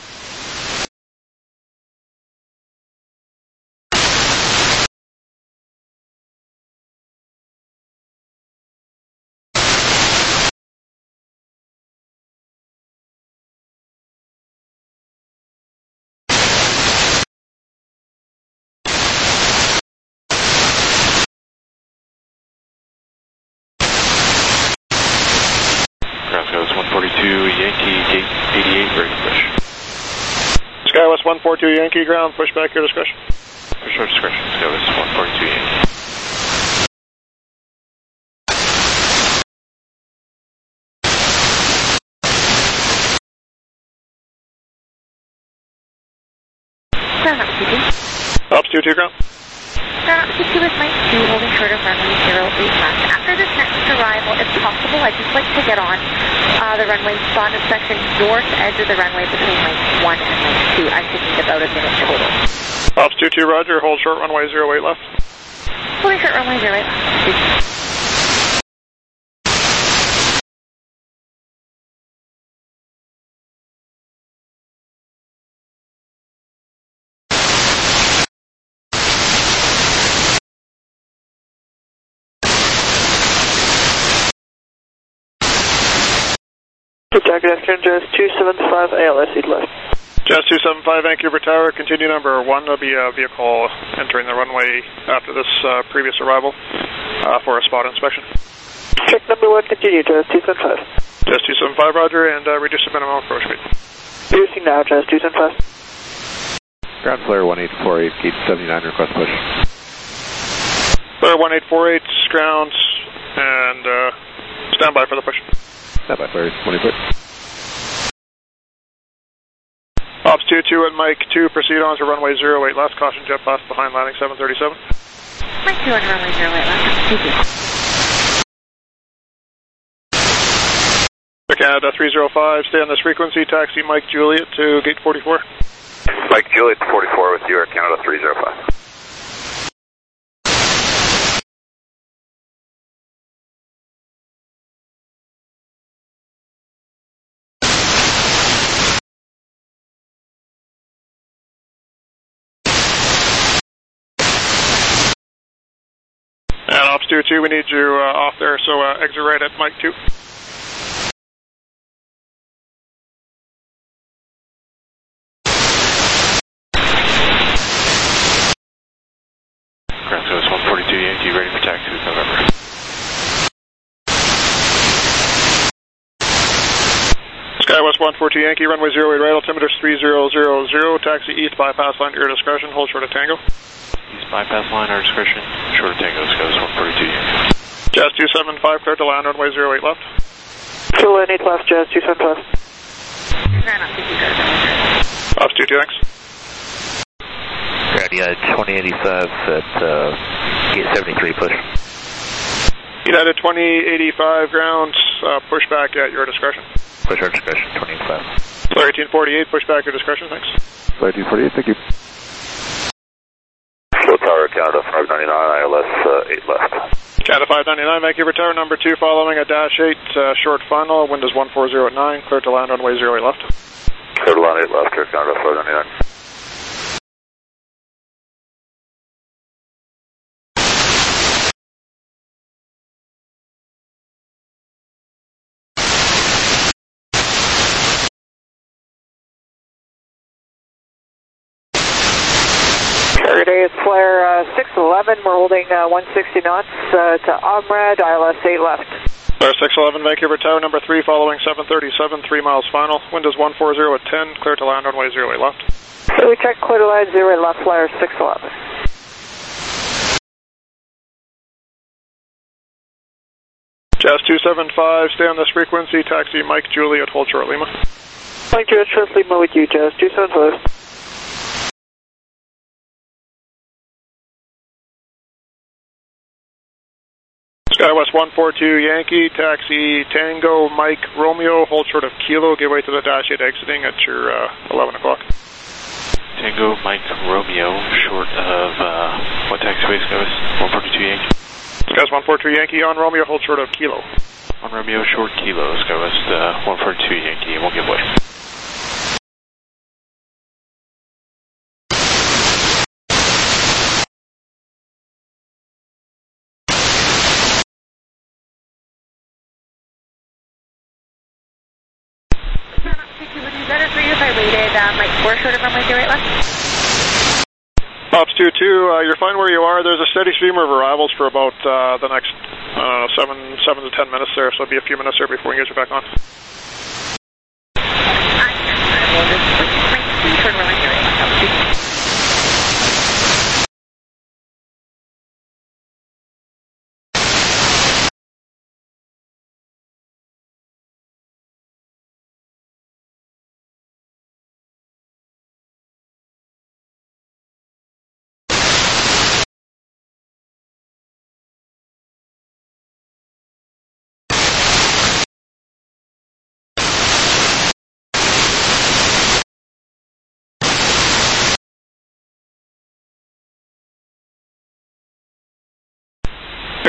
Skywest 142 Yankee, gate 88, ready to push. Skywest 142 Yankee, ground, push back your discretion. For short discretion, SkyWest 142 Yankee. Ground up 22. Ops 22 ground. Ground up 22 is Mike 2, holding short of runway 08 left. After this next arrival, if possible, I'd just like to get on the runway spot inspection north edge of the runway between Mike 1 and Mike 2. I should need about a minute total. Ops 22 roger, hold short runway 08 left. Holding short runway 08 left. Jacket Eastern, Jazz 275 ALS, east left. Jazz 275, Vancouver Tower, continue number 1. There'll be a vehicle entering the runway after this previous arrival for a spot inspection. Check number 1, continue, Jazz 275. Jazz 275, roger, and reduce the minimum approach speed. Reducing now, Jazz 275. Ground Flare 1848, gate 79, request push. Flare 1848, ground, and stand by for the push. Stand by, Flare 20 foot. Ops 22 at Mike 2, proceed on to runway 08 left, caution jet blast behind landing 737. Mike 2 on runway 08 left. Thank you. Canada 305, stay on this frequency, taxi Mike Juliet to gate 44. Mike Juliet 44 with you, Air Canada 305. And Ops 22, we need you off there, so exit right at Mike 2. Ground SkyWest 142 Yankee, ready for taxi this November. SkyWest 142 Yankee, runway 08 right, altimeter 3000, taxi east, bypass line, your discretion, hold short of Tango. East bypass line, our discretion, short of Tango, SkyWest 142 Yankee. Jazz 275, cleared to land, runway 08 left. Fuel in 8 left, Jazz 275. Ops 22, thanks. Ground United 2085 at gate 73, push. United 2085, ground, push back at your discretion. Push our discretion, 2085. Flare 1848, push back your discretion, thanks. Flare 1848, thank you. Slow Tower, Canada 599, ILS 8 left. Canada 599, Vancouver Tower, number 2, following a dash 8, short final, wind is 140 at 9, clear to land, runway 08 left. Clear to land 8 left, Air Canada 599. Today is Flare 611, we're holding 160 knots to Omrad, ILS 8 left. Flare 611, Vancouver Tower, number 3, following 737, 3 miles final, wind is 140 at 10, clear to land, runway 08 left. So we check clear to land 08 left, Flare 611. Jazz 275, stay on this frequency, taxi Mike Juliet, hold short Lima. Mike Juliet, short Lima with you, Jazz 275. SkyWest 142 Yankee, taxi Tango Mike Romeo, hold short of Kilo, give way to the dash 8 exiting at your 11 o'clock. Tango Mike Romeo, short of what taxiway, SkyWest 142 Yankee? SkyWest 142 Yankee on Romeo, hold short of Kilo. On Romeo, short Kilo, SkyWest 142 Yankee, and we'll give way. Would it be better for you if I waited Mike 4 short of runway 08 left? Ops 22, you're fine where you are. There's a steady stream of arrivals for about the next 7 to 10 minutes there, so it'll be a few minutes there before we get you back on. I will just Mike 2 short of runway 08 left.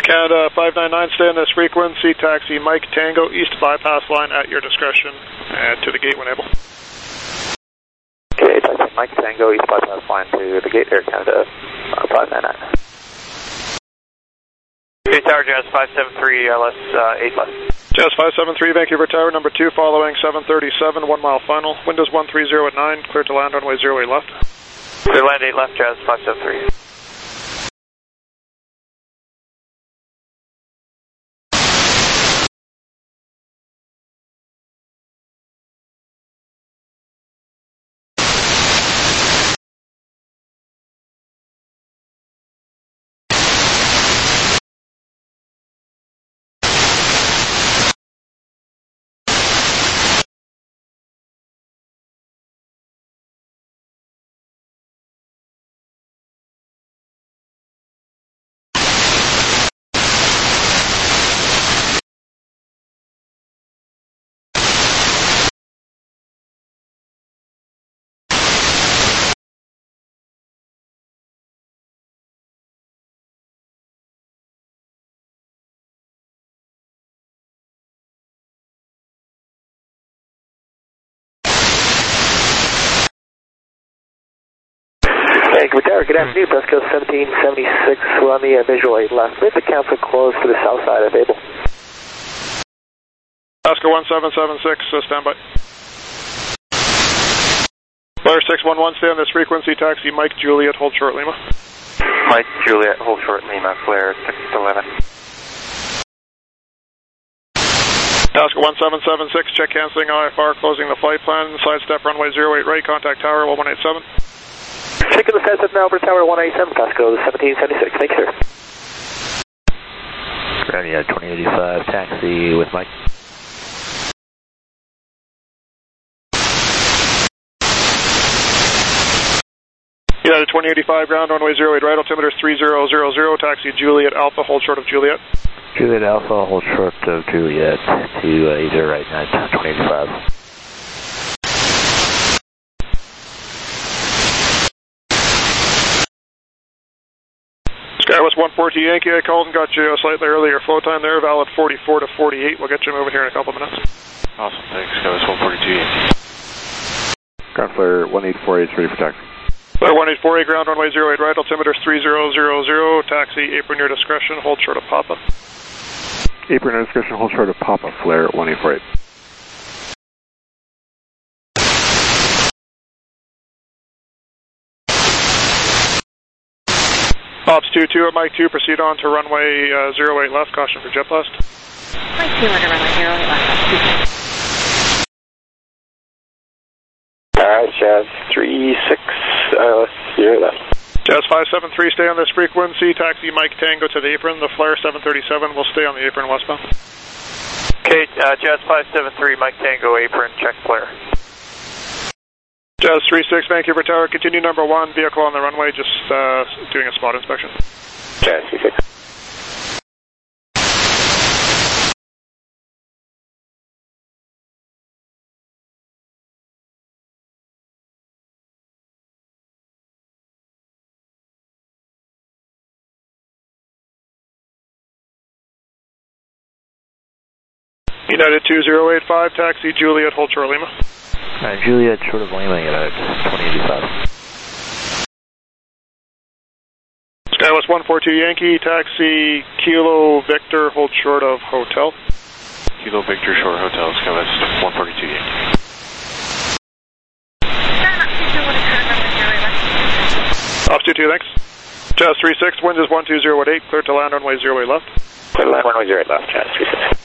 Canada 599, stay on this frequency, taxi Mike Tango, east bypass line at your discretion, and to the gate when able. Okay, taxi Mike Tango, east bypass line to the gate, Air Canada 599. Okay, Tower Jazz 573, LS 8 left. Jazz 573, Vancouver Tower, number 2, following 737, 1 mile final. Windows 130 at 9, clear to land runway 08 left. Clear land 8 left, Jazz 573. Vancouver Tower, good afternoon, Presco 1776, we're on the visual 8 left. Mid the council close to the south side of Able. Oscar 1776, stand by. Flare 611, stay on this frequency, taxi Mike Juliet, hold short Lima. Mike Juliet, hold short Lima, flare 611. Oscar 1776, check cancelling IFR, closing the flight plan, sidestep runway 08 right, contact tower 1187. Checking the sidestep now for tower 187, Pasco 1776, thanks sir. Gravity 2085, taxi with Mike. United 2085, ground runway 08 right, altimeter 3000, taxi Juliet Alpha, hold short of Juliet. Juliet Alpha, hold short of Juliet to 80 right, 2085. Skywest 140 Yankee, I called and got you slightly earlier flow time there, valid 44 to 48. We'll get you moving here in a couple of minutes. Awesome, thanks. Skywest 142 Yankee. Ground flare 1848 is ready for taxi. Flare 1848, ground runway 08 right, altimeter 3000, taxi apron your discretion, hold short of Papa. Apron your discretion, hold short of Papa, flare 1848. Ops 22 at Mike 2, proceed on to runway 08 left, caution for jet blast. Mike 2 under runway 08 left. Jazz 36, 0 left. Jazz 573, stay on this frequency, taxi Mike Tango to the apron, the flare 737 will stay on the apron westbound. Okay, Jazz 573, Mike Tango apron, check flare. Jazz 36, Vancouver Tower, continue number 1, vehicle on the runway, just doing a spot inspection. Jazz 36. United 2085, taxi Juliet, hold short Lima. Juliet, short of Lima, United 2085. Skywest 142 Yankee, taxi Kilo Victor, hold short of Hotel. Kilo Victor, short Hotel, Skywest 142 Yankee. Off 22, thanks. Jazz 36, wind is 120 at 8, clear to land runway 08 left. Clear to land runway 08 left, Jazz 36.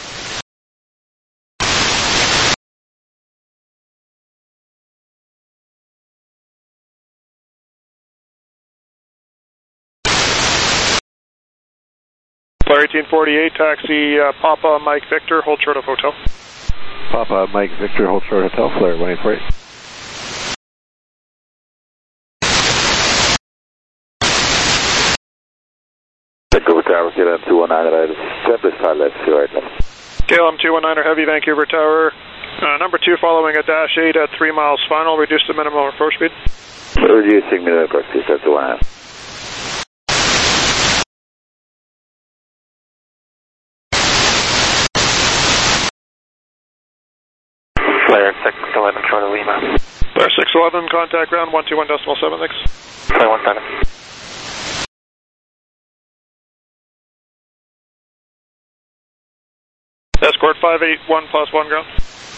Flare 1848, taxi Papa Mike Victor, hold short of Hotel. Papa Mike Victor, hold short Hotel, flare 1848. Vancouver Tower, KLM 219 right, simply start left, right left. KLM 219 Heavy, Vancouver Tower, number 2 following a dash 8 at 3 miles final, reduce the minimum approach speed. Reducing minimum approach speed, that's 219. ground, 121.7, thanks. Flight 1 Thunder. Escort 581 plus 1 ground.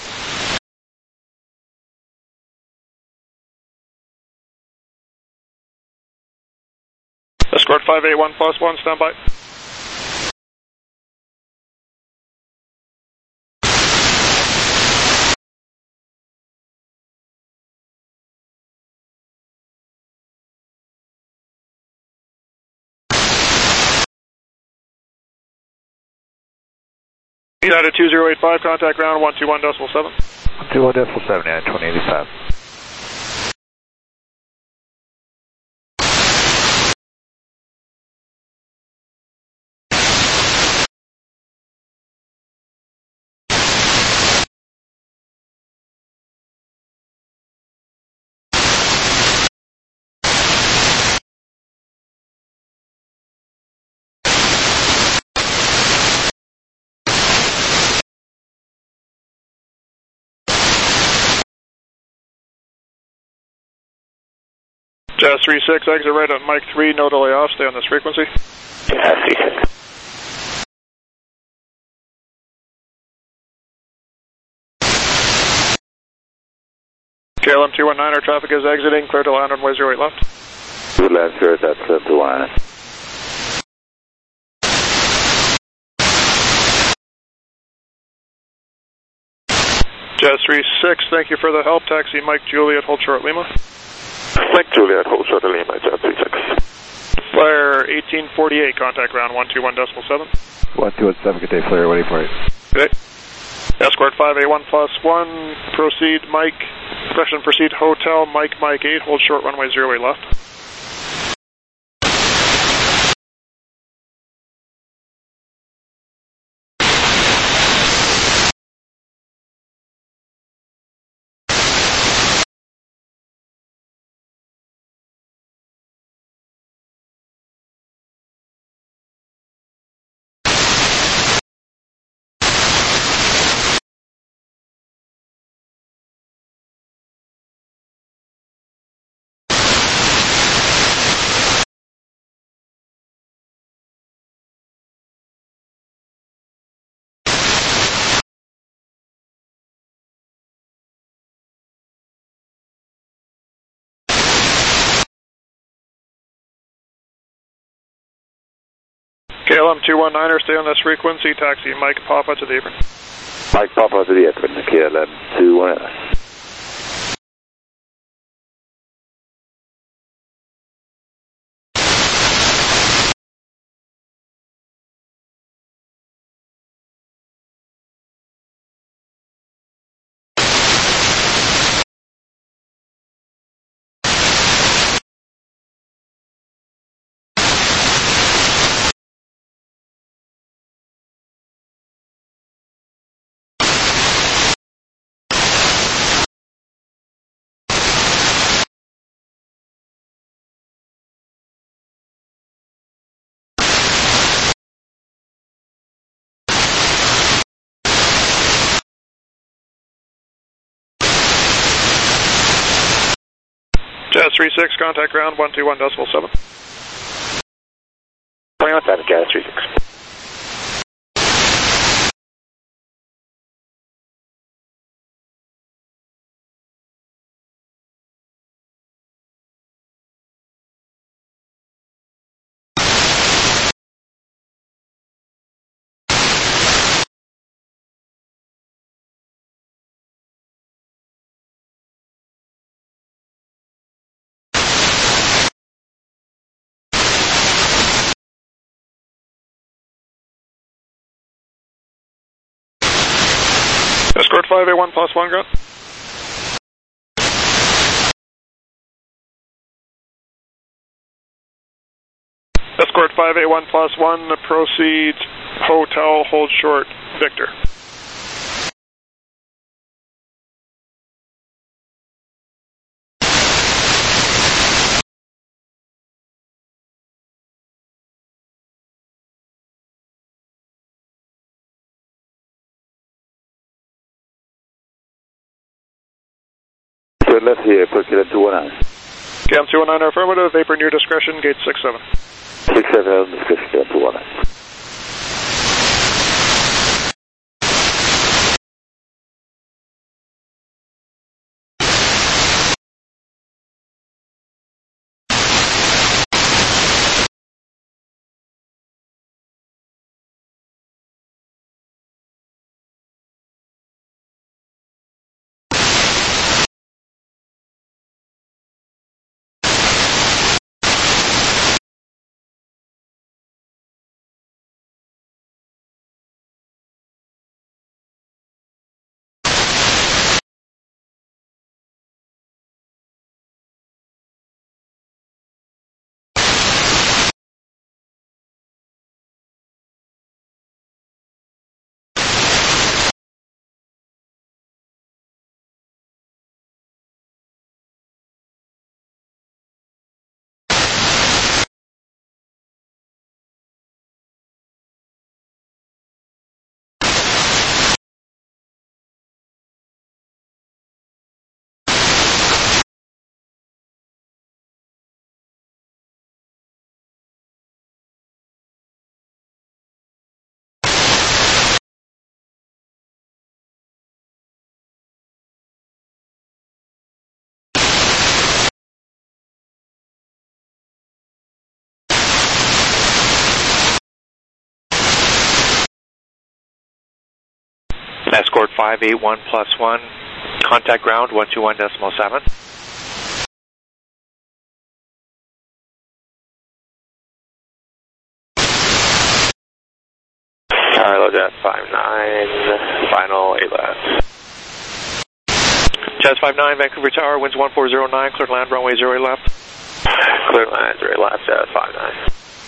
Escort 581 plus 1, standby. United 2085, contact ground 121.7. 121.7, United 2085. Jazz 36, exit right at Mike 3, no delay off, stay on this frequency. Jazz 36. KLM 219, our traffic is exiting, clear to land runway 08 left. Good land, sir, that's 219. Jazz 36, thank you for the help, taxi Mike Juliet, hold short Lima. Mike Juliet, hold short Lima, Jazz 36. Flare 1848, contact ground 121.7. 121.7, good day, Flare 1848. Good day. Escort 581 plus 1, proceed Mike, correction, proceed Hotel Mike 8, hold short runway 08 left. KLM 219er, stay on this frequency, taxi Mike Papa to the apron. Mike Papa to the apron, KLM 219. Jazz 36, contact ground 121.7. 21,000, Jazz 36. Escort 581 plus 1 ground. Escort 581 plus 1, proceed Hotel, hold short Victor. Left here, KLM 219. Cam 219 affirmative, apron your discretion, gate 67. 67, discretion, Cam 219. Escort 581+1, contact ground 121.7. Charlie Jet 59, final 8 left. Jazz 59, Vancouver Tower, winds 1409, cleared land, runway 08 left. Cleared land, 08 left, Jazz 59.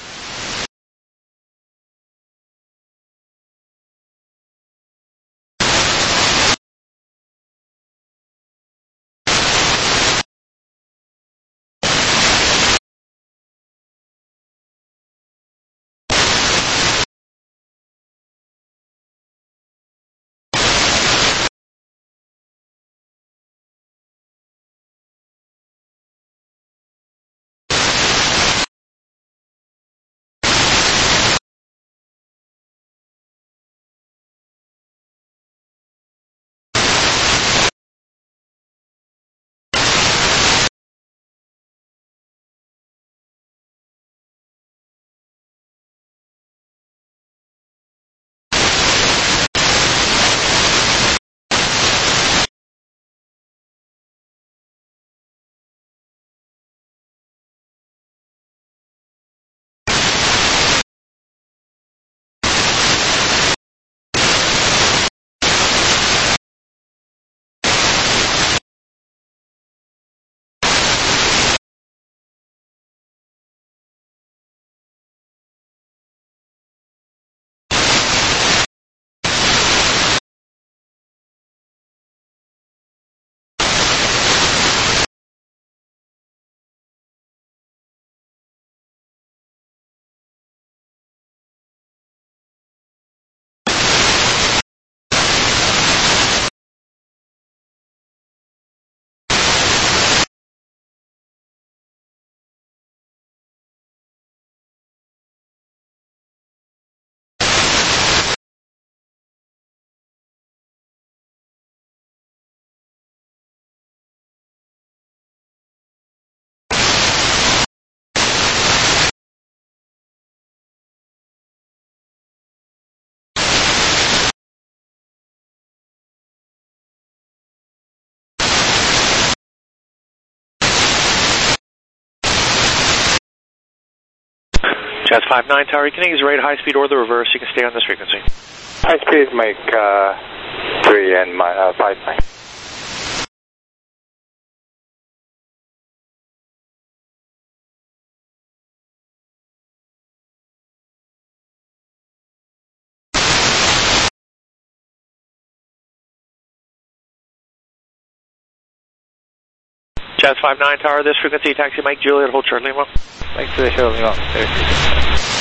Jazz 59, Tower, you can use rate high speed or the reverse, you can stay on this frequency. High speed, make 3 and 5 9. Jazz 59, Tower, this frequency, taxi Mike Juliet, hold short Lima. Thanks for the show, Lima.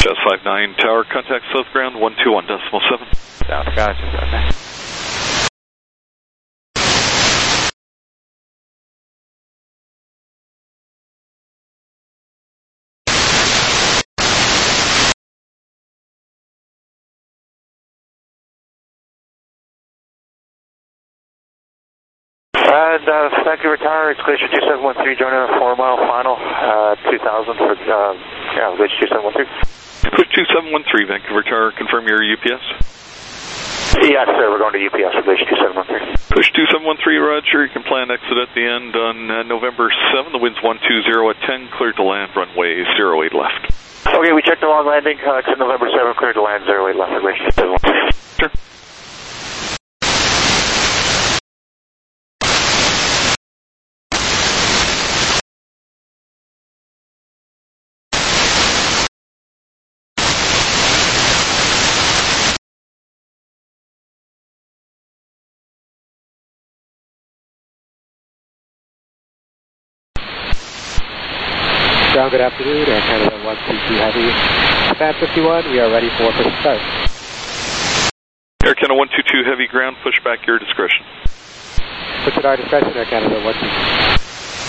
Jazz 59 Tower, contact South Ground 121.7. Down, gotcha, okay. Vancouver Tower, it's Glacier 2713, joining a 4 mile final, 2000 for, Glacier 2713. Glacier 2713, Vancouver Tower, confirm your UPS? Yes, sir, we're going to UPS for Glacier 2713. Glacier 2713, roger, you can plan exit at the end on November 7, the wind's 120 at 10, cleared to land, runway 08 left. Okay, we checked the long landing, exit November 7, cleared to land, 08 left for Glacier 2713. Sure. Ground, good afternoon, Air Canada 122 Heavy. Fan 51, we are ready for push start. Air Canada 122 Heavy, ground, push back, your discretion. Push at our discretion, Air Canada 122.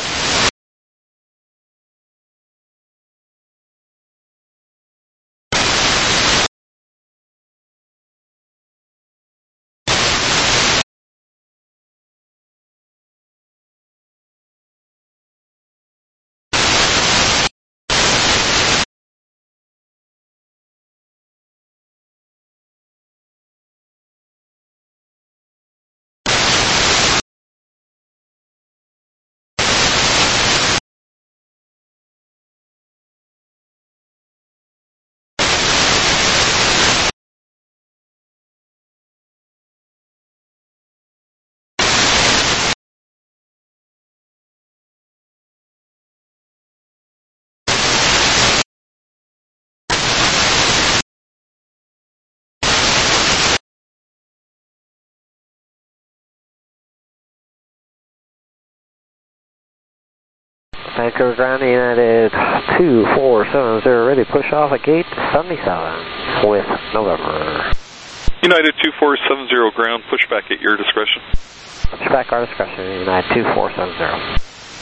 Vancouver Ground, United 2470, ready to push off at gate 77 with November. United 2470, ground, push back at your discretion. Push back our discretion, United 2470.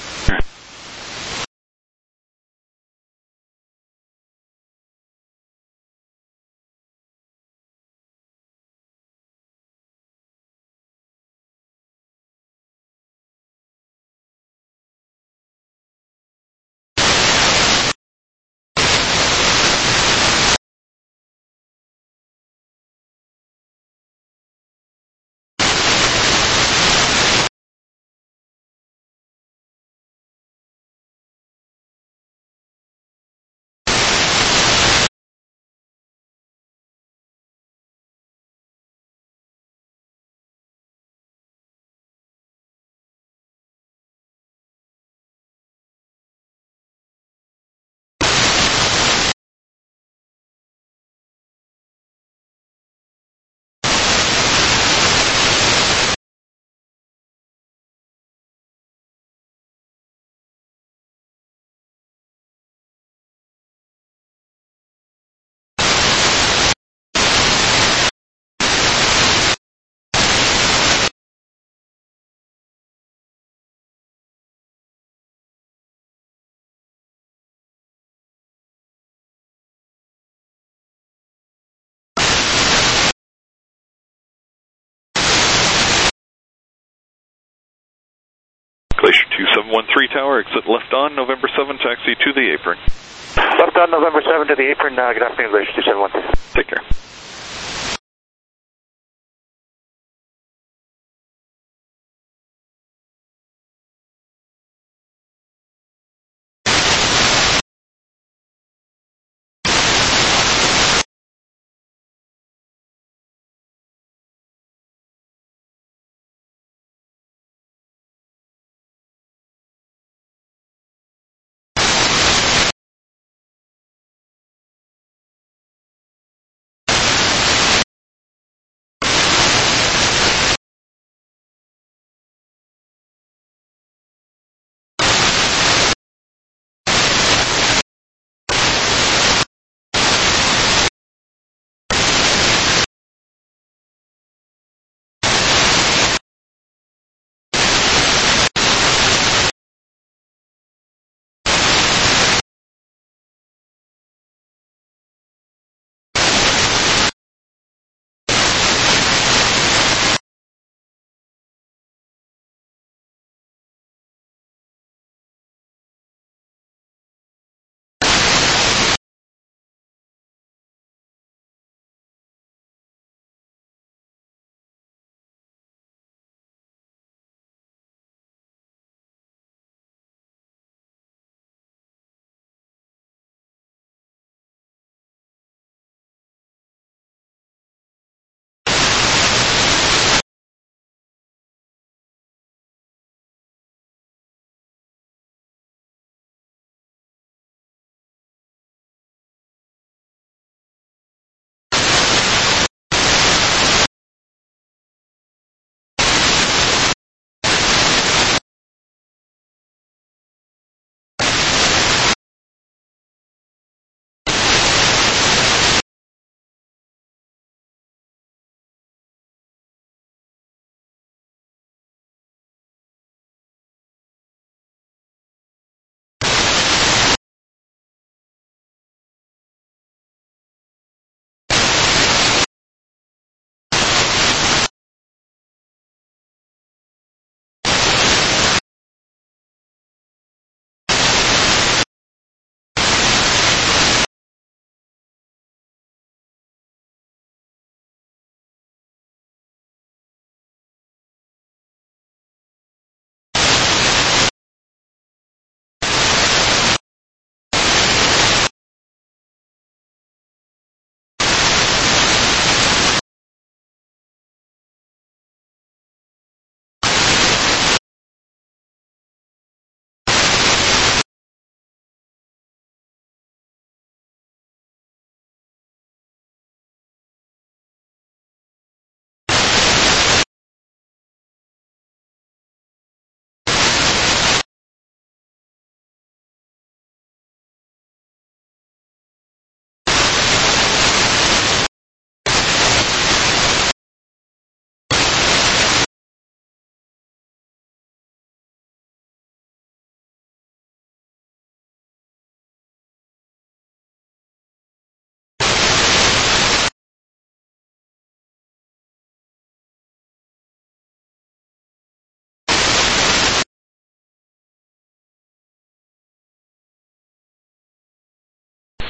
Glacier 2713 Tower, exit left on November 7, taxi to the apron. Left on November 7 to the apron, good afternoon, Glacier 2713. Take care.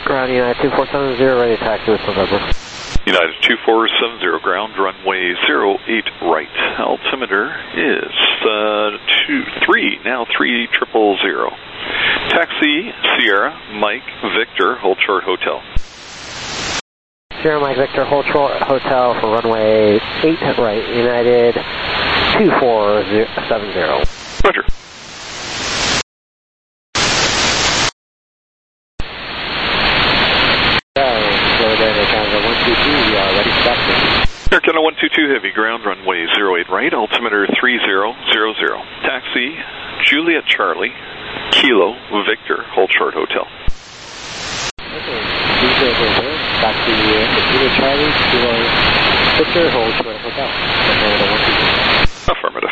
Ground United 2470, ready to taxi with November. United 2470, ground runway 08 right. Altimeter is 3,000. Taxi Sierra Mike Victor, hold short hotel. Sierra Mike Victor, hold short hotel for runway 8 right, United 2470. Roger. Air Canada 122 Heavy, ground runway 08 right, altimeter 3000. Taxi Juliet Charlie, Kilo Victor, hold short hotel. Taxi Juliet Charlie, Kilo Victor, hold short hotel. Affirmative.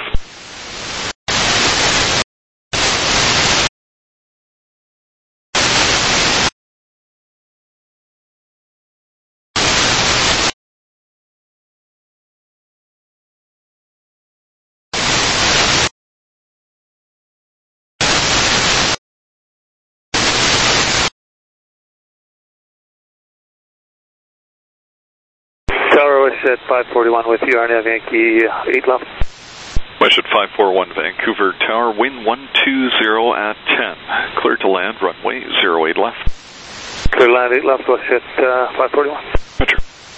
Tower Westjet 541 with you, Arnav Yankee 8 left. Westjet 541 Vancouver Tower, wind 120 at 10. Clear to land, runway 08 left. Clear to land 8 left, Westjet 541. Roger.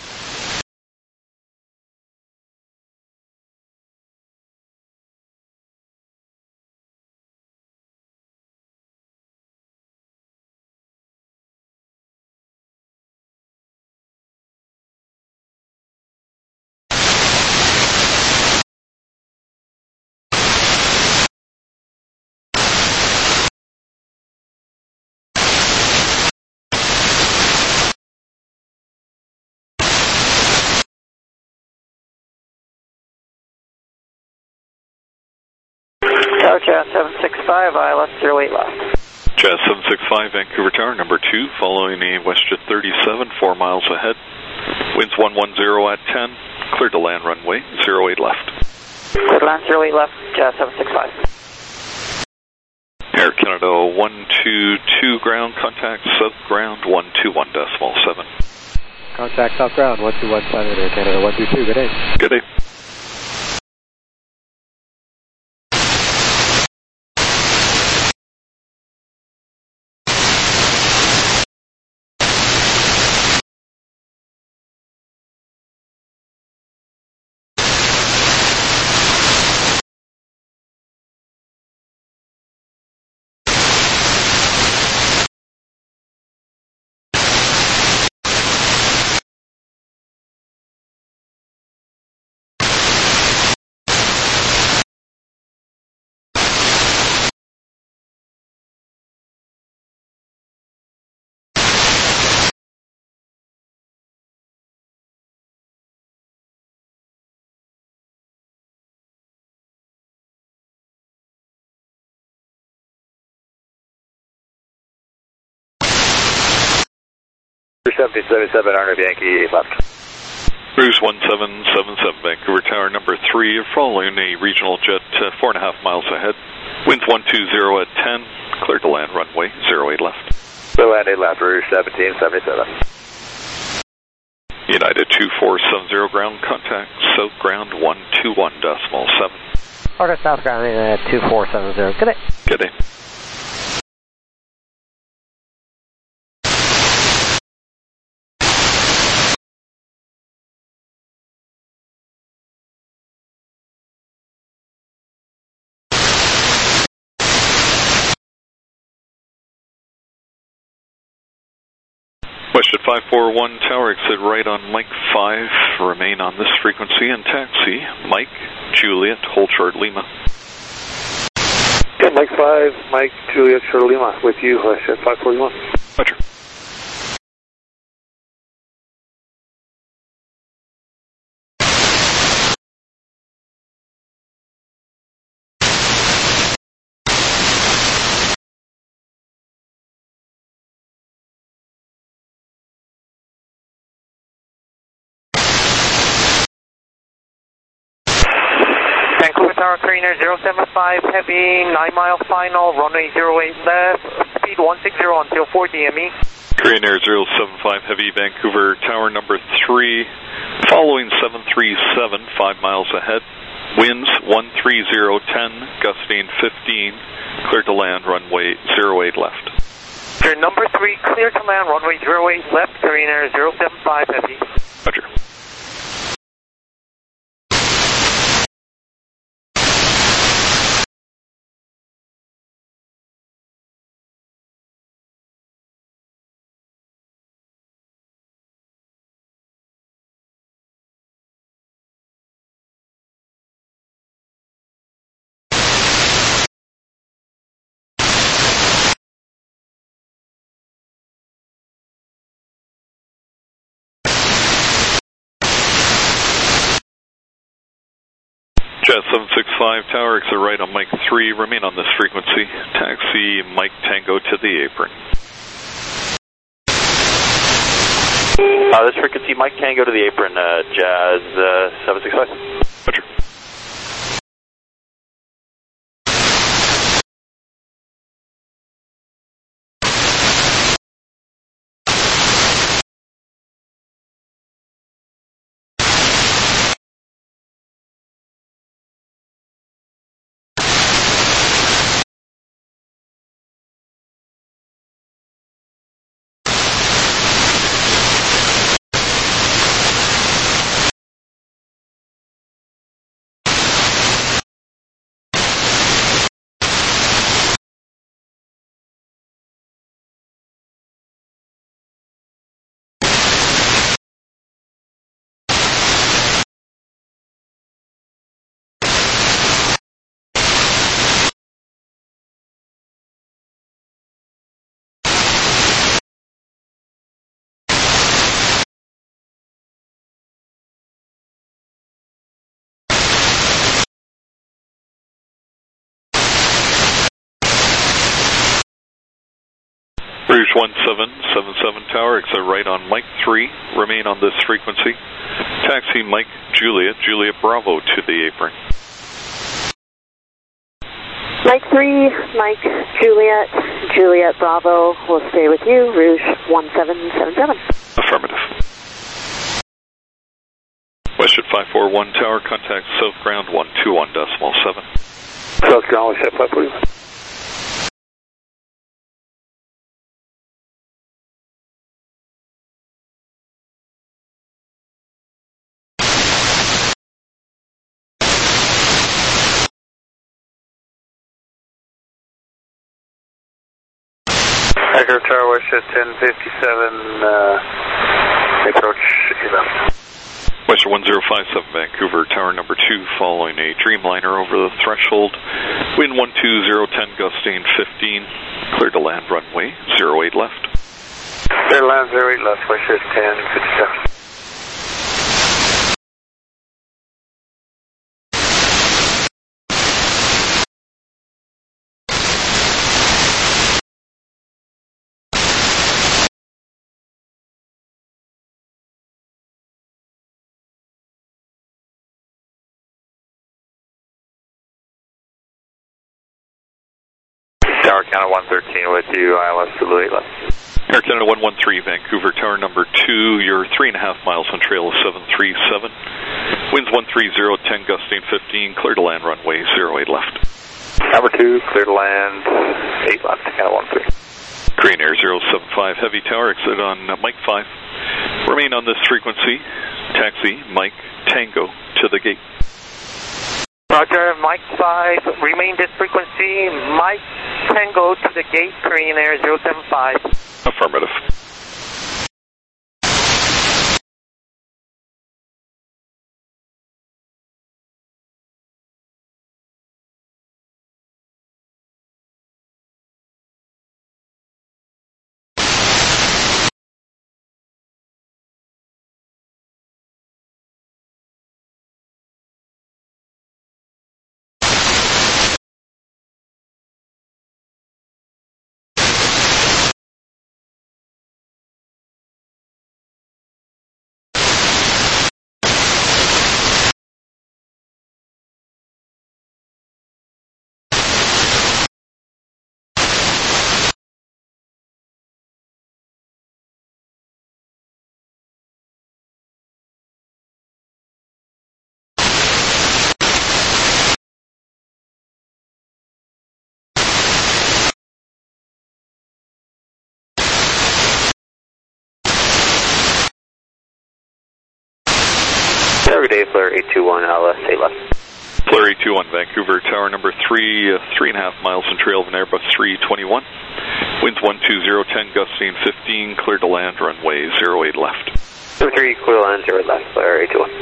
Tower Jazz 765, ILS 08 left. Jazz 765 Vancouver Tower, number 2, following a WestJet 37, 4 miles ahead. Winds 110 at 10. Clear to land runway 08 left. Clear to land 08 left, Jazz 765. Air Canada 122 ground, contact south ground 121.7. Contact south ground 121.7, Air Canada 122, good day. Good day. Bruce 1777, Arnav Yankee 8 left. Bruce 1777, Vancouver Tower, number 3, following a regional jet 4.5 miles ahead. Winds 120 at 10. Clear to land runway 08 left. Clear land 8 left, Bruce 1777. United 2470, ground contact south ground 121.7. Order south ground 2470. Good day. Good day. WestJet 541 Tower, exit right on Mike 5, remain on this frequency and taxi Mike Juliet, hold short Lima. Okay, Mike 5, Mike Juliet, short Lima with you, WestJet 541. Roger. Vancouver Tower, Cariner 075, heavy, 9 mile final, runway 08 left, speed 160 until 4 DME. Korean Air 075 Heavy, Vancouver Tower number 3, following 737, 5 miles ahead. Winds 13010, gusting 15, clear to land, runway 08 left. Your number 3, clear to land, runway 08 left, Korean Air 075 Heavy. Roger. Jet 765 Tower, exit right on Mike 3, remain on this frequency. Taxi Mike Tango to the apron. This frequency, Mike Tango to the apron, Jazz 765. Roger. Rouge 1777 Tower, exit right on Mike 3, remain on this frequency. Taxi Mike Juliet, Juliet Bravo to the apron. Mike 3, Mike Juliet, Juliet Bravo will stay with you, Rouge 1777. Affirmative. WestJet 541 Tower, contact South Ground 121.7. South Ground, WestJet 541. Echo Tower, WestJet 1057, approach 11. WestJet 1057 Vancouver Tower number 2, following a Dreamliner over the threshold. Wind 12010, gusting 15, clear to land, runway 08 left. Clear to land 08 left, WestJet 1057. Tower Canada 113 with you, ILS to Louis left. Air Canada 113, Vancouver Tower number 2, you're 3.5 miles on trail of 737. Winds 13010, gusting 15, clear to land, runway 08 left. Number 2, clear to land, 8 left, Canada 13. Korean Air 075 Heavy Tower, exit on Mike 5. Remain on this frequency. Taxi Mike Tango to the gate. Roger, Mike 5, remain this frequency, Mike Tango to the gate, Korean Air 075. Affirmative. good day, Flare 821, I'll stay left. Flare 821, Vancouver, tower number 3, 3.5 miles and trail of an Airbus 321. Winds 12010, gusting 15, clear to land, runway 08 left. 3, clear land, 0 left, Flare 821.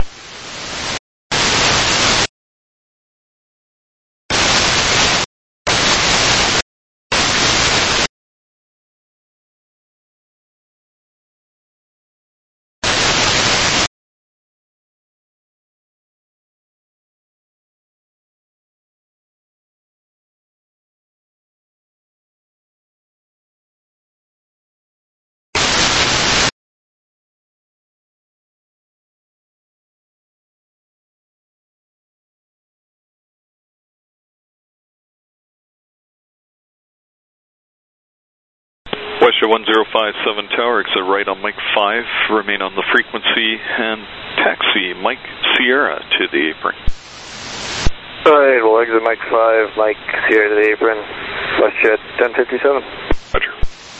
WestJet 1057 tower, exit right on Mike 5, remain on the frequency, and taxi Mike Sierra to the apron. Alright, we'll exit Mike 5, Mike Sierra to the apron, WestJet 1057. Roger.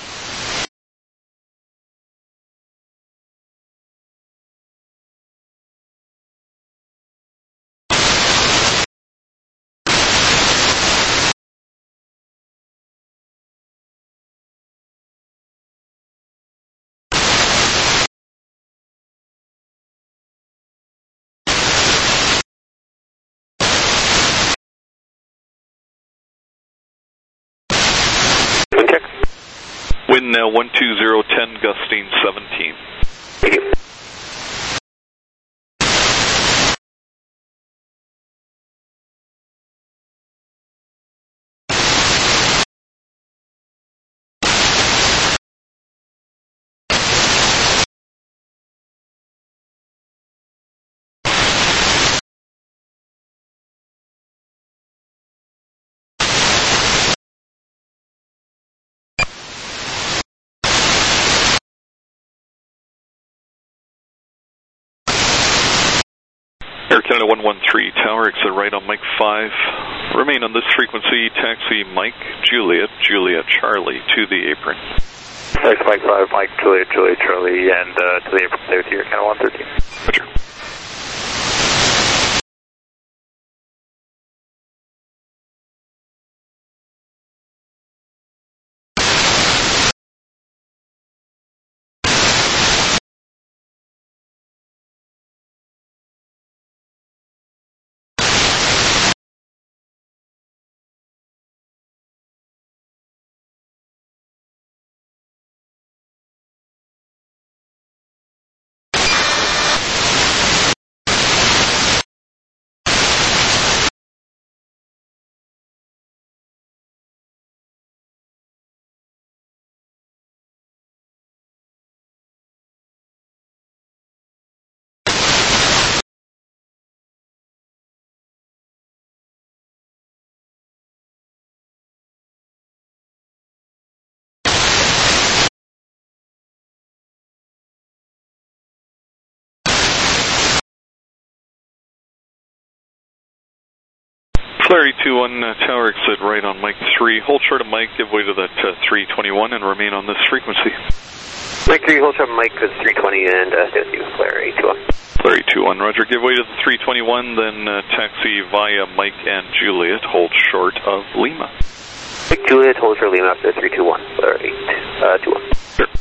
Wind now 12010, gusting 17. Thank you. Air Canada 113 tower, exit right on Mike 5. Remain on this frequency, taxi Mike, Juliet, Juliet, Charlie to the apron. Thanks, Mike 5, Mike, Juliet, Juliet, Charlie, and to the apron, stay with you, Air Canada 113. Roger. Flare 821 tower, exit right on Mike 3. Hold short of Mike, give way to that 321 and remain on this frequency. Mike 3, hold short of Mike, 320 and stay with you, Flare 821. Flare 821, roger. Give way to the 321, then taxi via Mike and Juliet. Hold short of Lima. Mike Juliet, hold short of Lima after 321, Flare 821. Sure.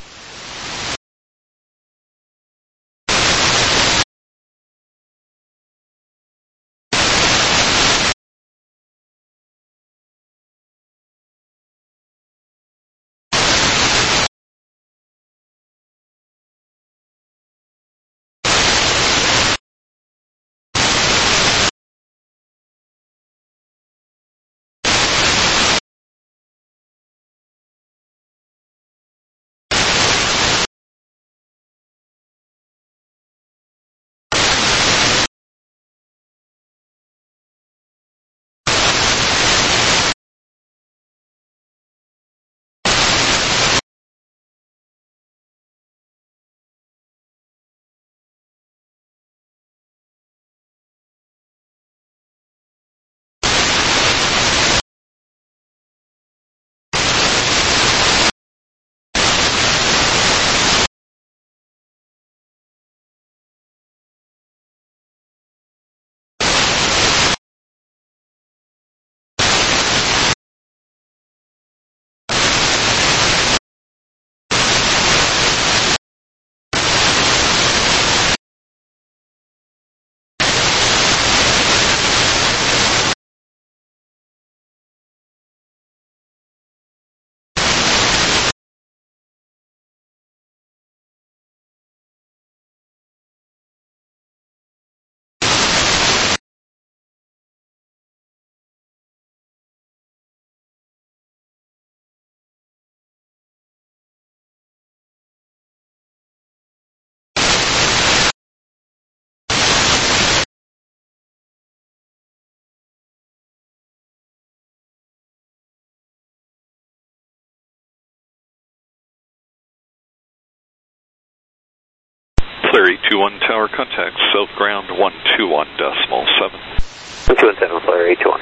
Clear 821 tower contact, south ground 121.7. 217, Clear 821.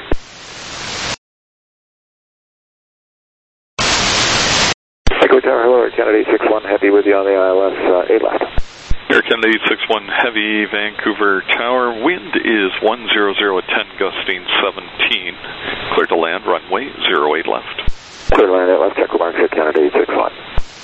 Echo Tower, hello, Air Canada 861, heavy with you on the ILS, 8 left. Air Canada 861 Heavy, Vancouver Tower, wind is 100 at 10, gusting 17. Clear to land, runway 08 left. Clear to land at left, check marks, Air Canada 861.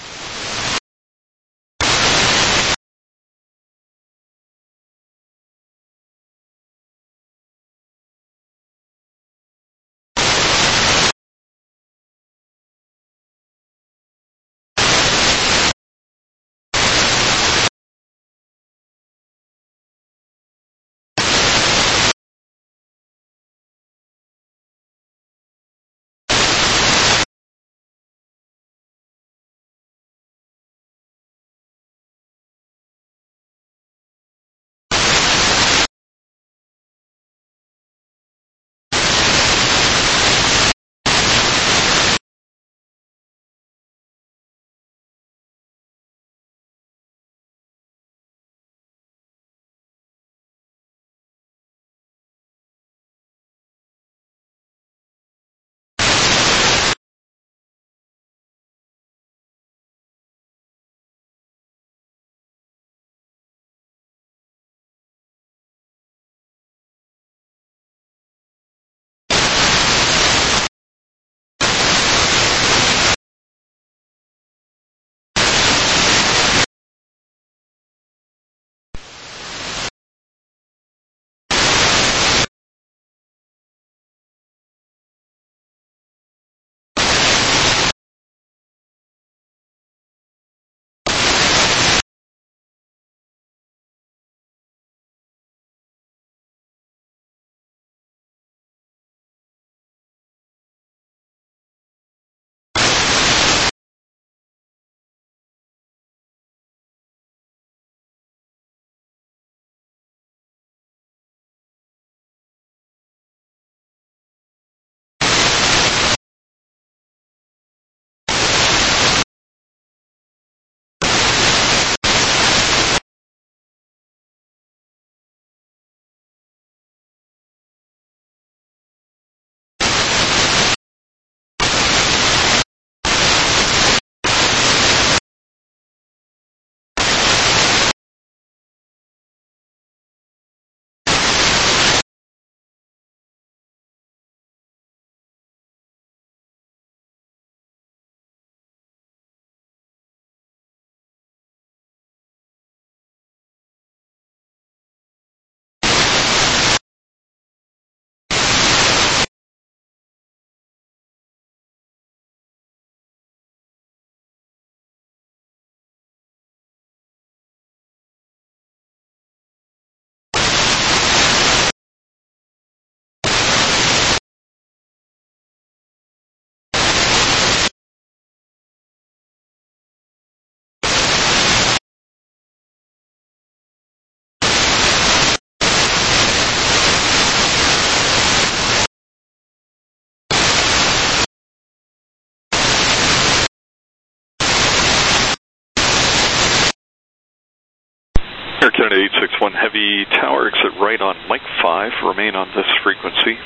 Air Canada 861 Heavy, tower exit right on Mike 5, remain on this frequency.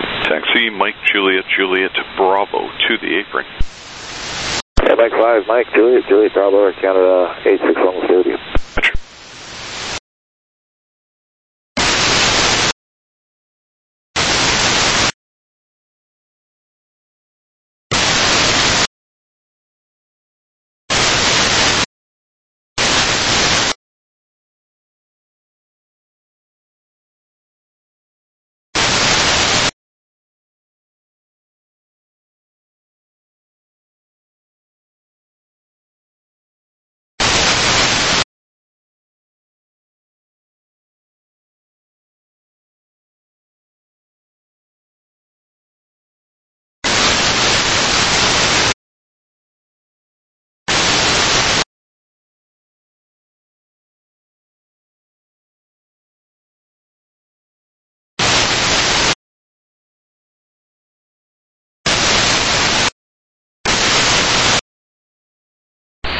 Taxi Mike Juliet Juliet Bravo to the apron. Yeah, Mike 5, Mike Juliet Juliet Bravo, Air Canada 861, we'll stay with you.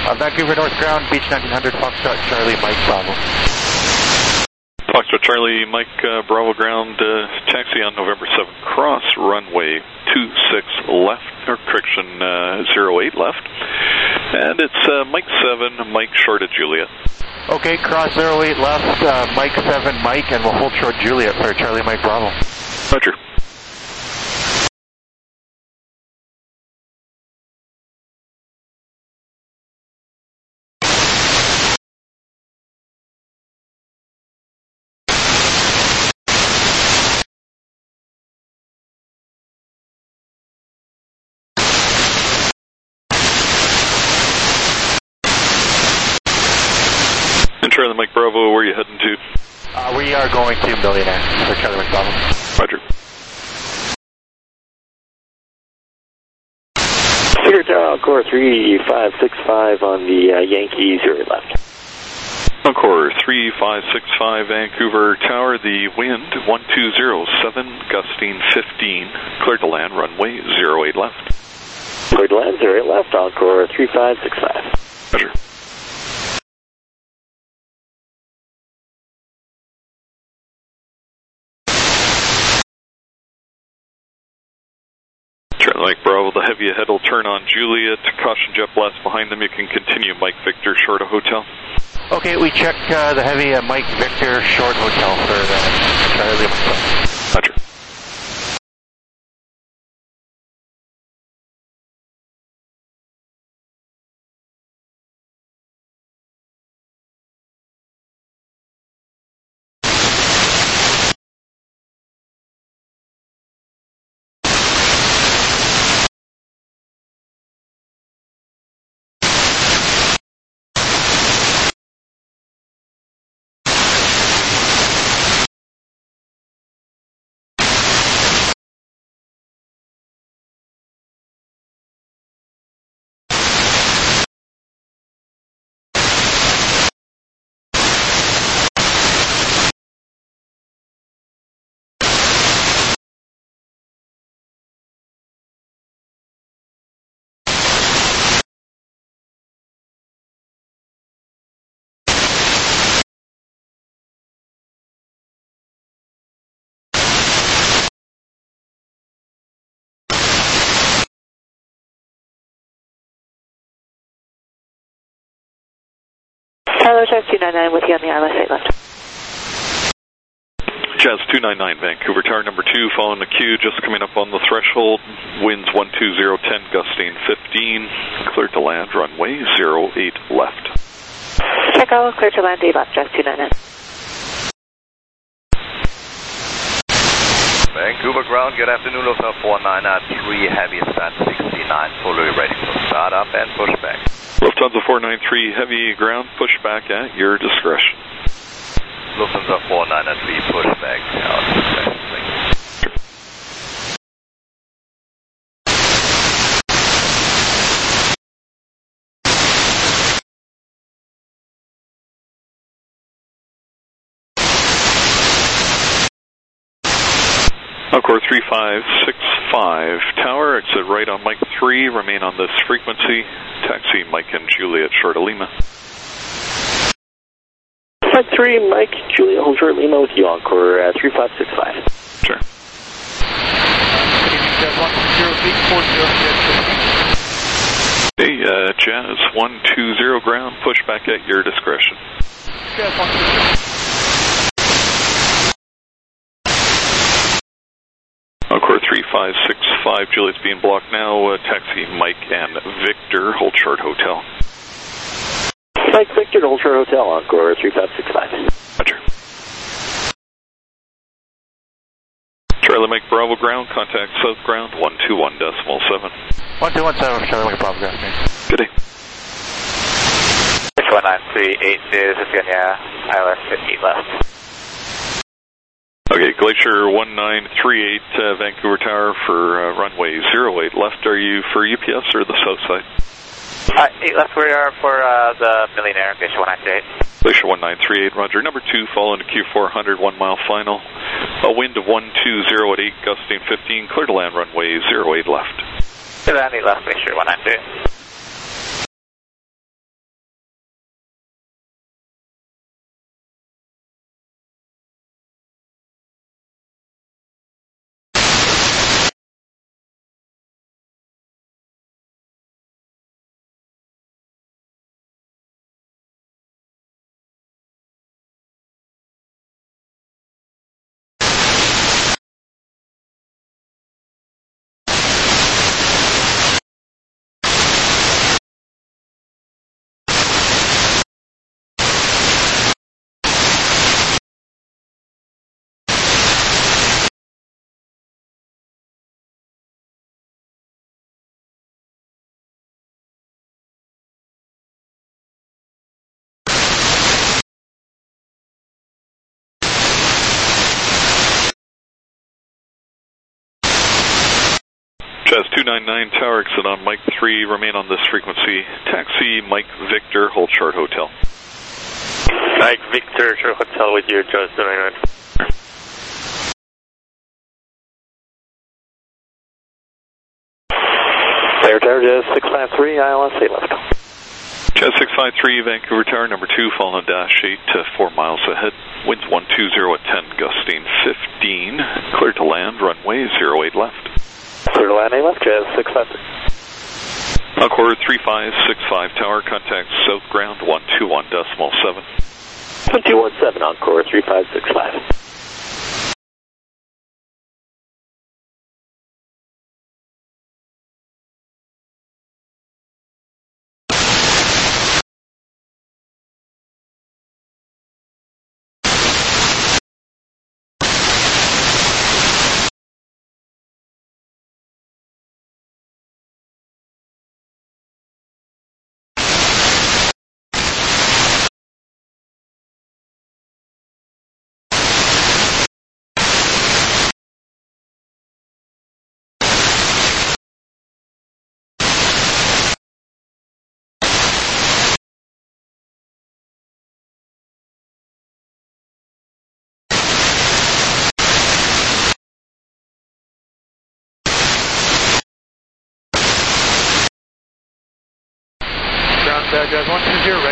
Vancouver North Ground, Beach 1900, Foxtrot Charlie, Mike Bravo. Foxtrot Charlie, Mike Bravo Ground, taxi on November 7th, cross runway 26 left, or correction, 08 left. And it's Mike 7, Mike short of Juliet. Okay, cross 08 left, Mike 7, Mike, and we'll hold short Juliet for Charlie, Mike Bravo. Roger. Charlie Mike Bravo, where are you heading to? We are going to Millionaire for Charlie Mike Bravo. Roger. Secret Tower, Encore 3565 on the Yankee 0 left. Encore 3565 Vancouver Tower, the wind 1207, gusting 15, cleared to land, runway 08 left. Cleared to land, 08 left, Encore 3565. Roger. Charlie Mike Bravo, the heavy ahead will turn on Juliet. Caution jet blast behind them. You can continue Mike Victor, short of hotel. Okay, we check the heavy Mike Victor, short hotel for Charlie. Roger. Hello, Jazz 299 with you on the ILS 8 left. Jazz 299 Vancouver Tower number 2, following the queue, just coming up on the threshold. Winds 12010, gusting 15, cleared to land, runway 08 left. Check out, clear to land, 8 left, Jazz 299. Vancouver ground, good afternoon, Lufthansa 493, heavy stand 69, fully ready for start up and push back. Lufthansa 493, heavy ground, push back at your discretion. Lufthansa 493, push back out discretion, please. Encore 3565 Tower, exit right on Mike 3, remain on this frequency. Taxi Mike and Juliet, short of Lima. Mike 3, Mike, Juliet, hold short Lima with you, Encore 3565. Sure. Hey, Jazz 120 ground, push back at your discretion. Jazz 120. Encore 3565, Juliet's being blocked now. Taxi Mike and Victor, hold short hotel. Mike Victor, hold short hotel, Encore 3565. Roger. Charlie Mike Bravo ground, contact south ground 121.7. 1217 Charlie Mike Bravo ground. Good day. 19380, Virginia, ILS 58 left. Okay, Glacier 1938, Vancouver Tower for runway 08 left. Are you for UPS or the south side? 8 left, we are for the Millionaire, Glacier 1938. Glacier 1938, roger. Number 2, following to Q400, 1 mile final. A wind of 120 at 8, gusting 15, clear to land runway 08 left. Clear to land 8 left, Glacier 1938. Jazz 299, tower exit on Mike 3, remain on this frequency. Taxi Mike Victor, hold short hotel. Mike Victor, short hotel with you, Jazz 299. Clear tower, Jazz 653, ILS 8 left. Jazz 653, Vancouver Tower, number 2, following dash 8 to 4 miles ahead. Winds 120 at 10, gusting 15. Clear to land, runway 08 left. Clear to land, 8 left, Jazz 653. Encore 3565 tower, contact south ground 121.7. 1217, Encore 3565. Jazz 120, right.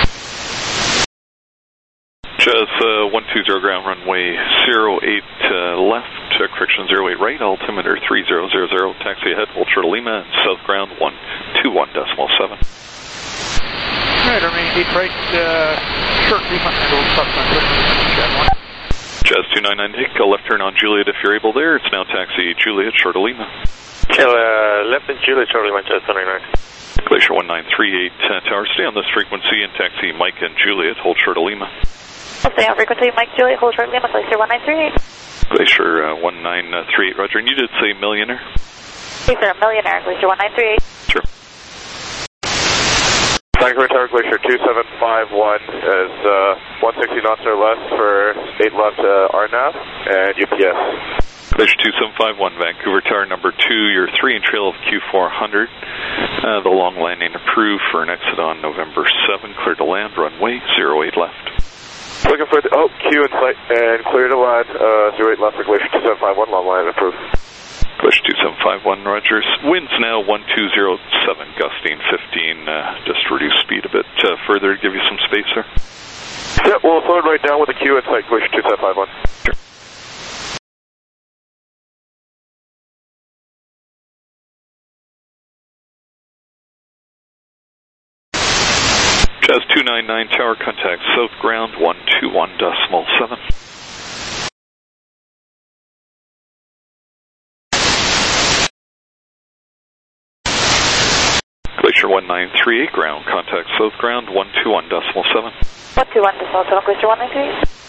Jazz 120, ground runway 08 left, correction 08 right, altimeter 3000, taxi ahead, hold short of Lima, and south ground 121.7. Right, remain 8 right, short Lima, and stop sign. Jazz 299, take a left turn on Juliet if you're able there, it's now taxi Juliet, short of Lima. Left and Juliet, short of Lima, Jazz 299. Glacier 1938 tower, stay on this frequency and taxi Mike and Juliet, hold short of Lima. Stay on frequency Mike Juliet, hold short of Lima, Glacier 1938. Glacier 1938, roger, and you did say millionaire? Yes sir, millionaire, Glacier 1938. Sure. Vancouver Tower, Glacier 2751 is 160 knots or less for 8 left RNAV and UPS. Glacier 2751, Vancouver Tower, number 2, you're 3 in trail of Q400. The long landing approved for an exit on November 7, clear to land, runway 08 left. Looking for the, Q in sight and clear to land, 08 left for Glacier 2751, long line approved. Glacier 2751, Rogers. Winds now 1207, gusting 15, just reduce speed a bit further to give you some space there. Yeah, we'll float right down with the Q in sight, Glacier 2751. Sure. Jazz 299, tower, contact south ground 121.7. Glacier 1938, ground, contact south ground 121.7. 121.7, Glacier 1938.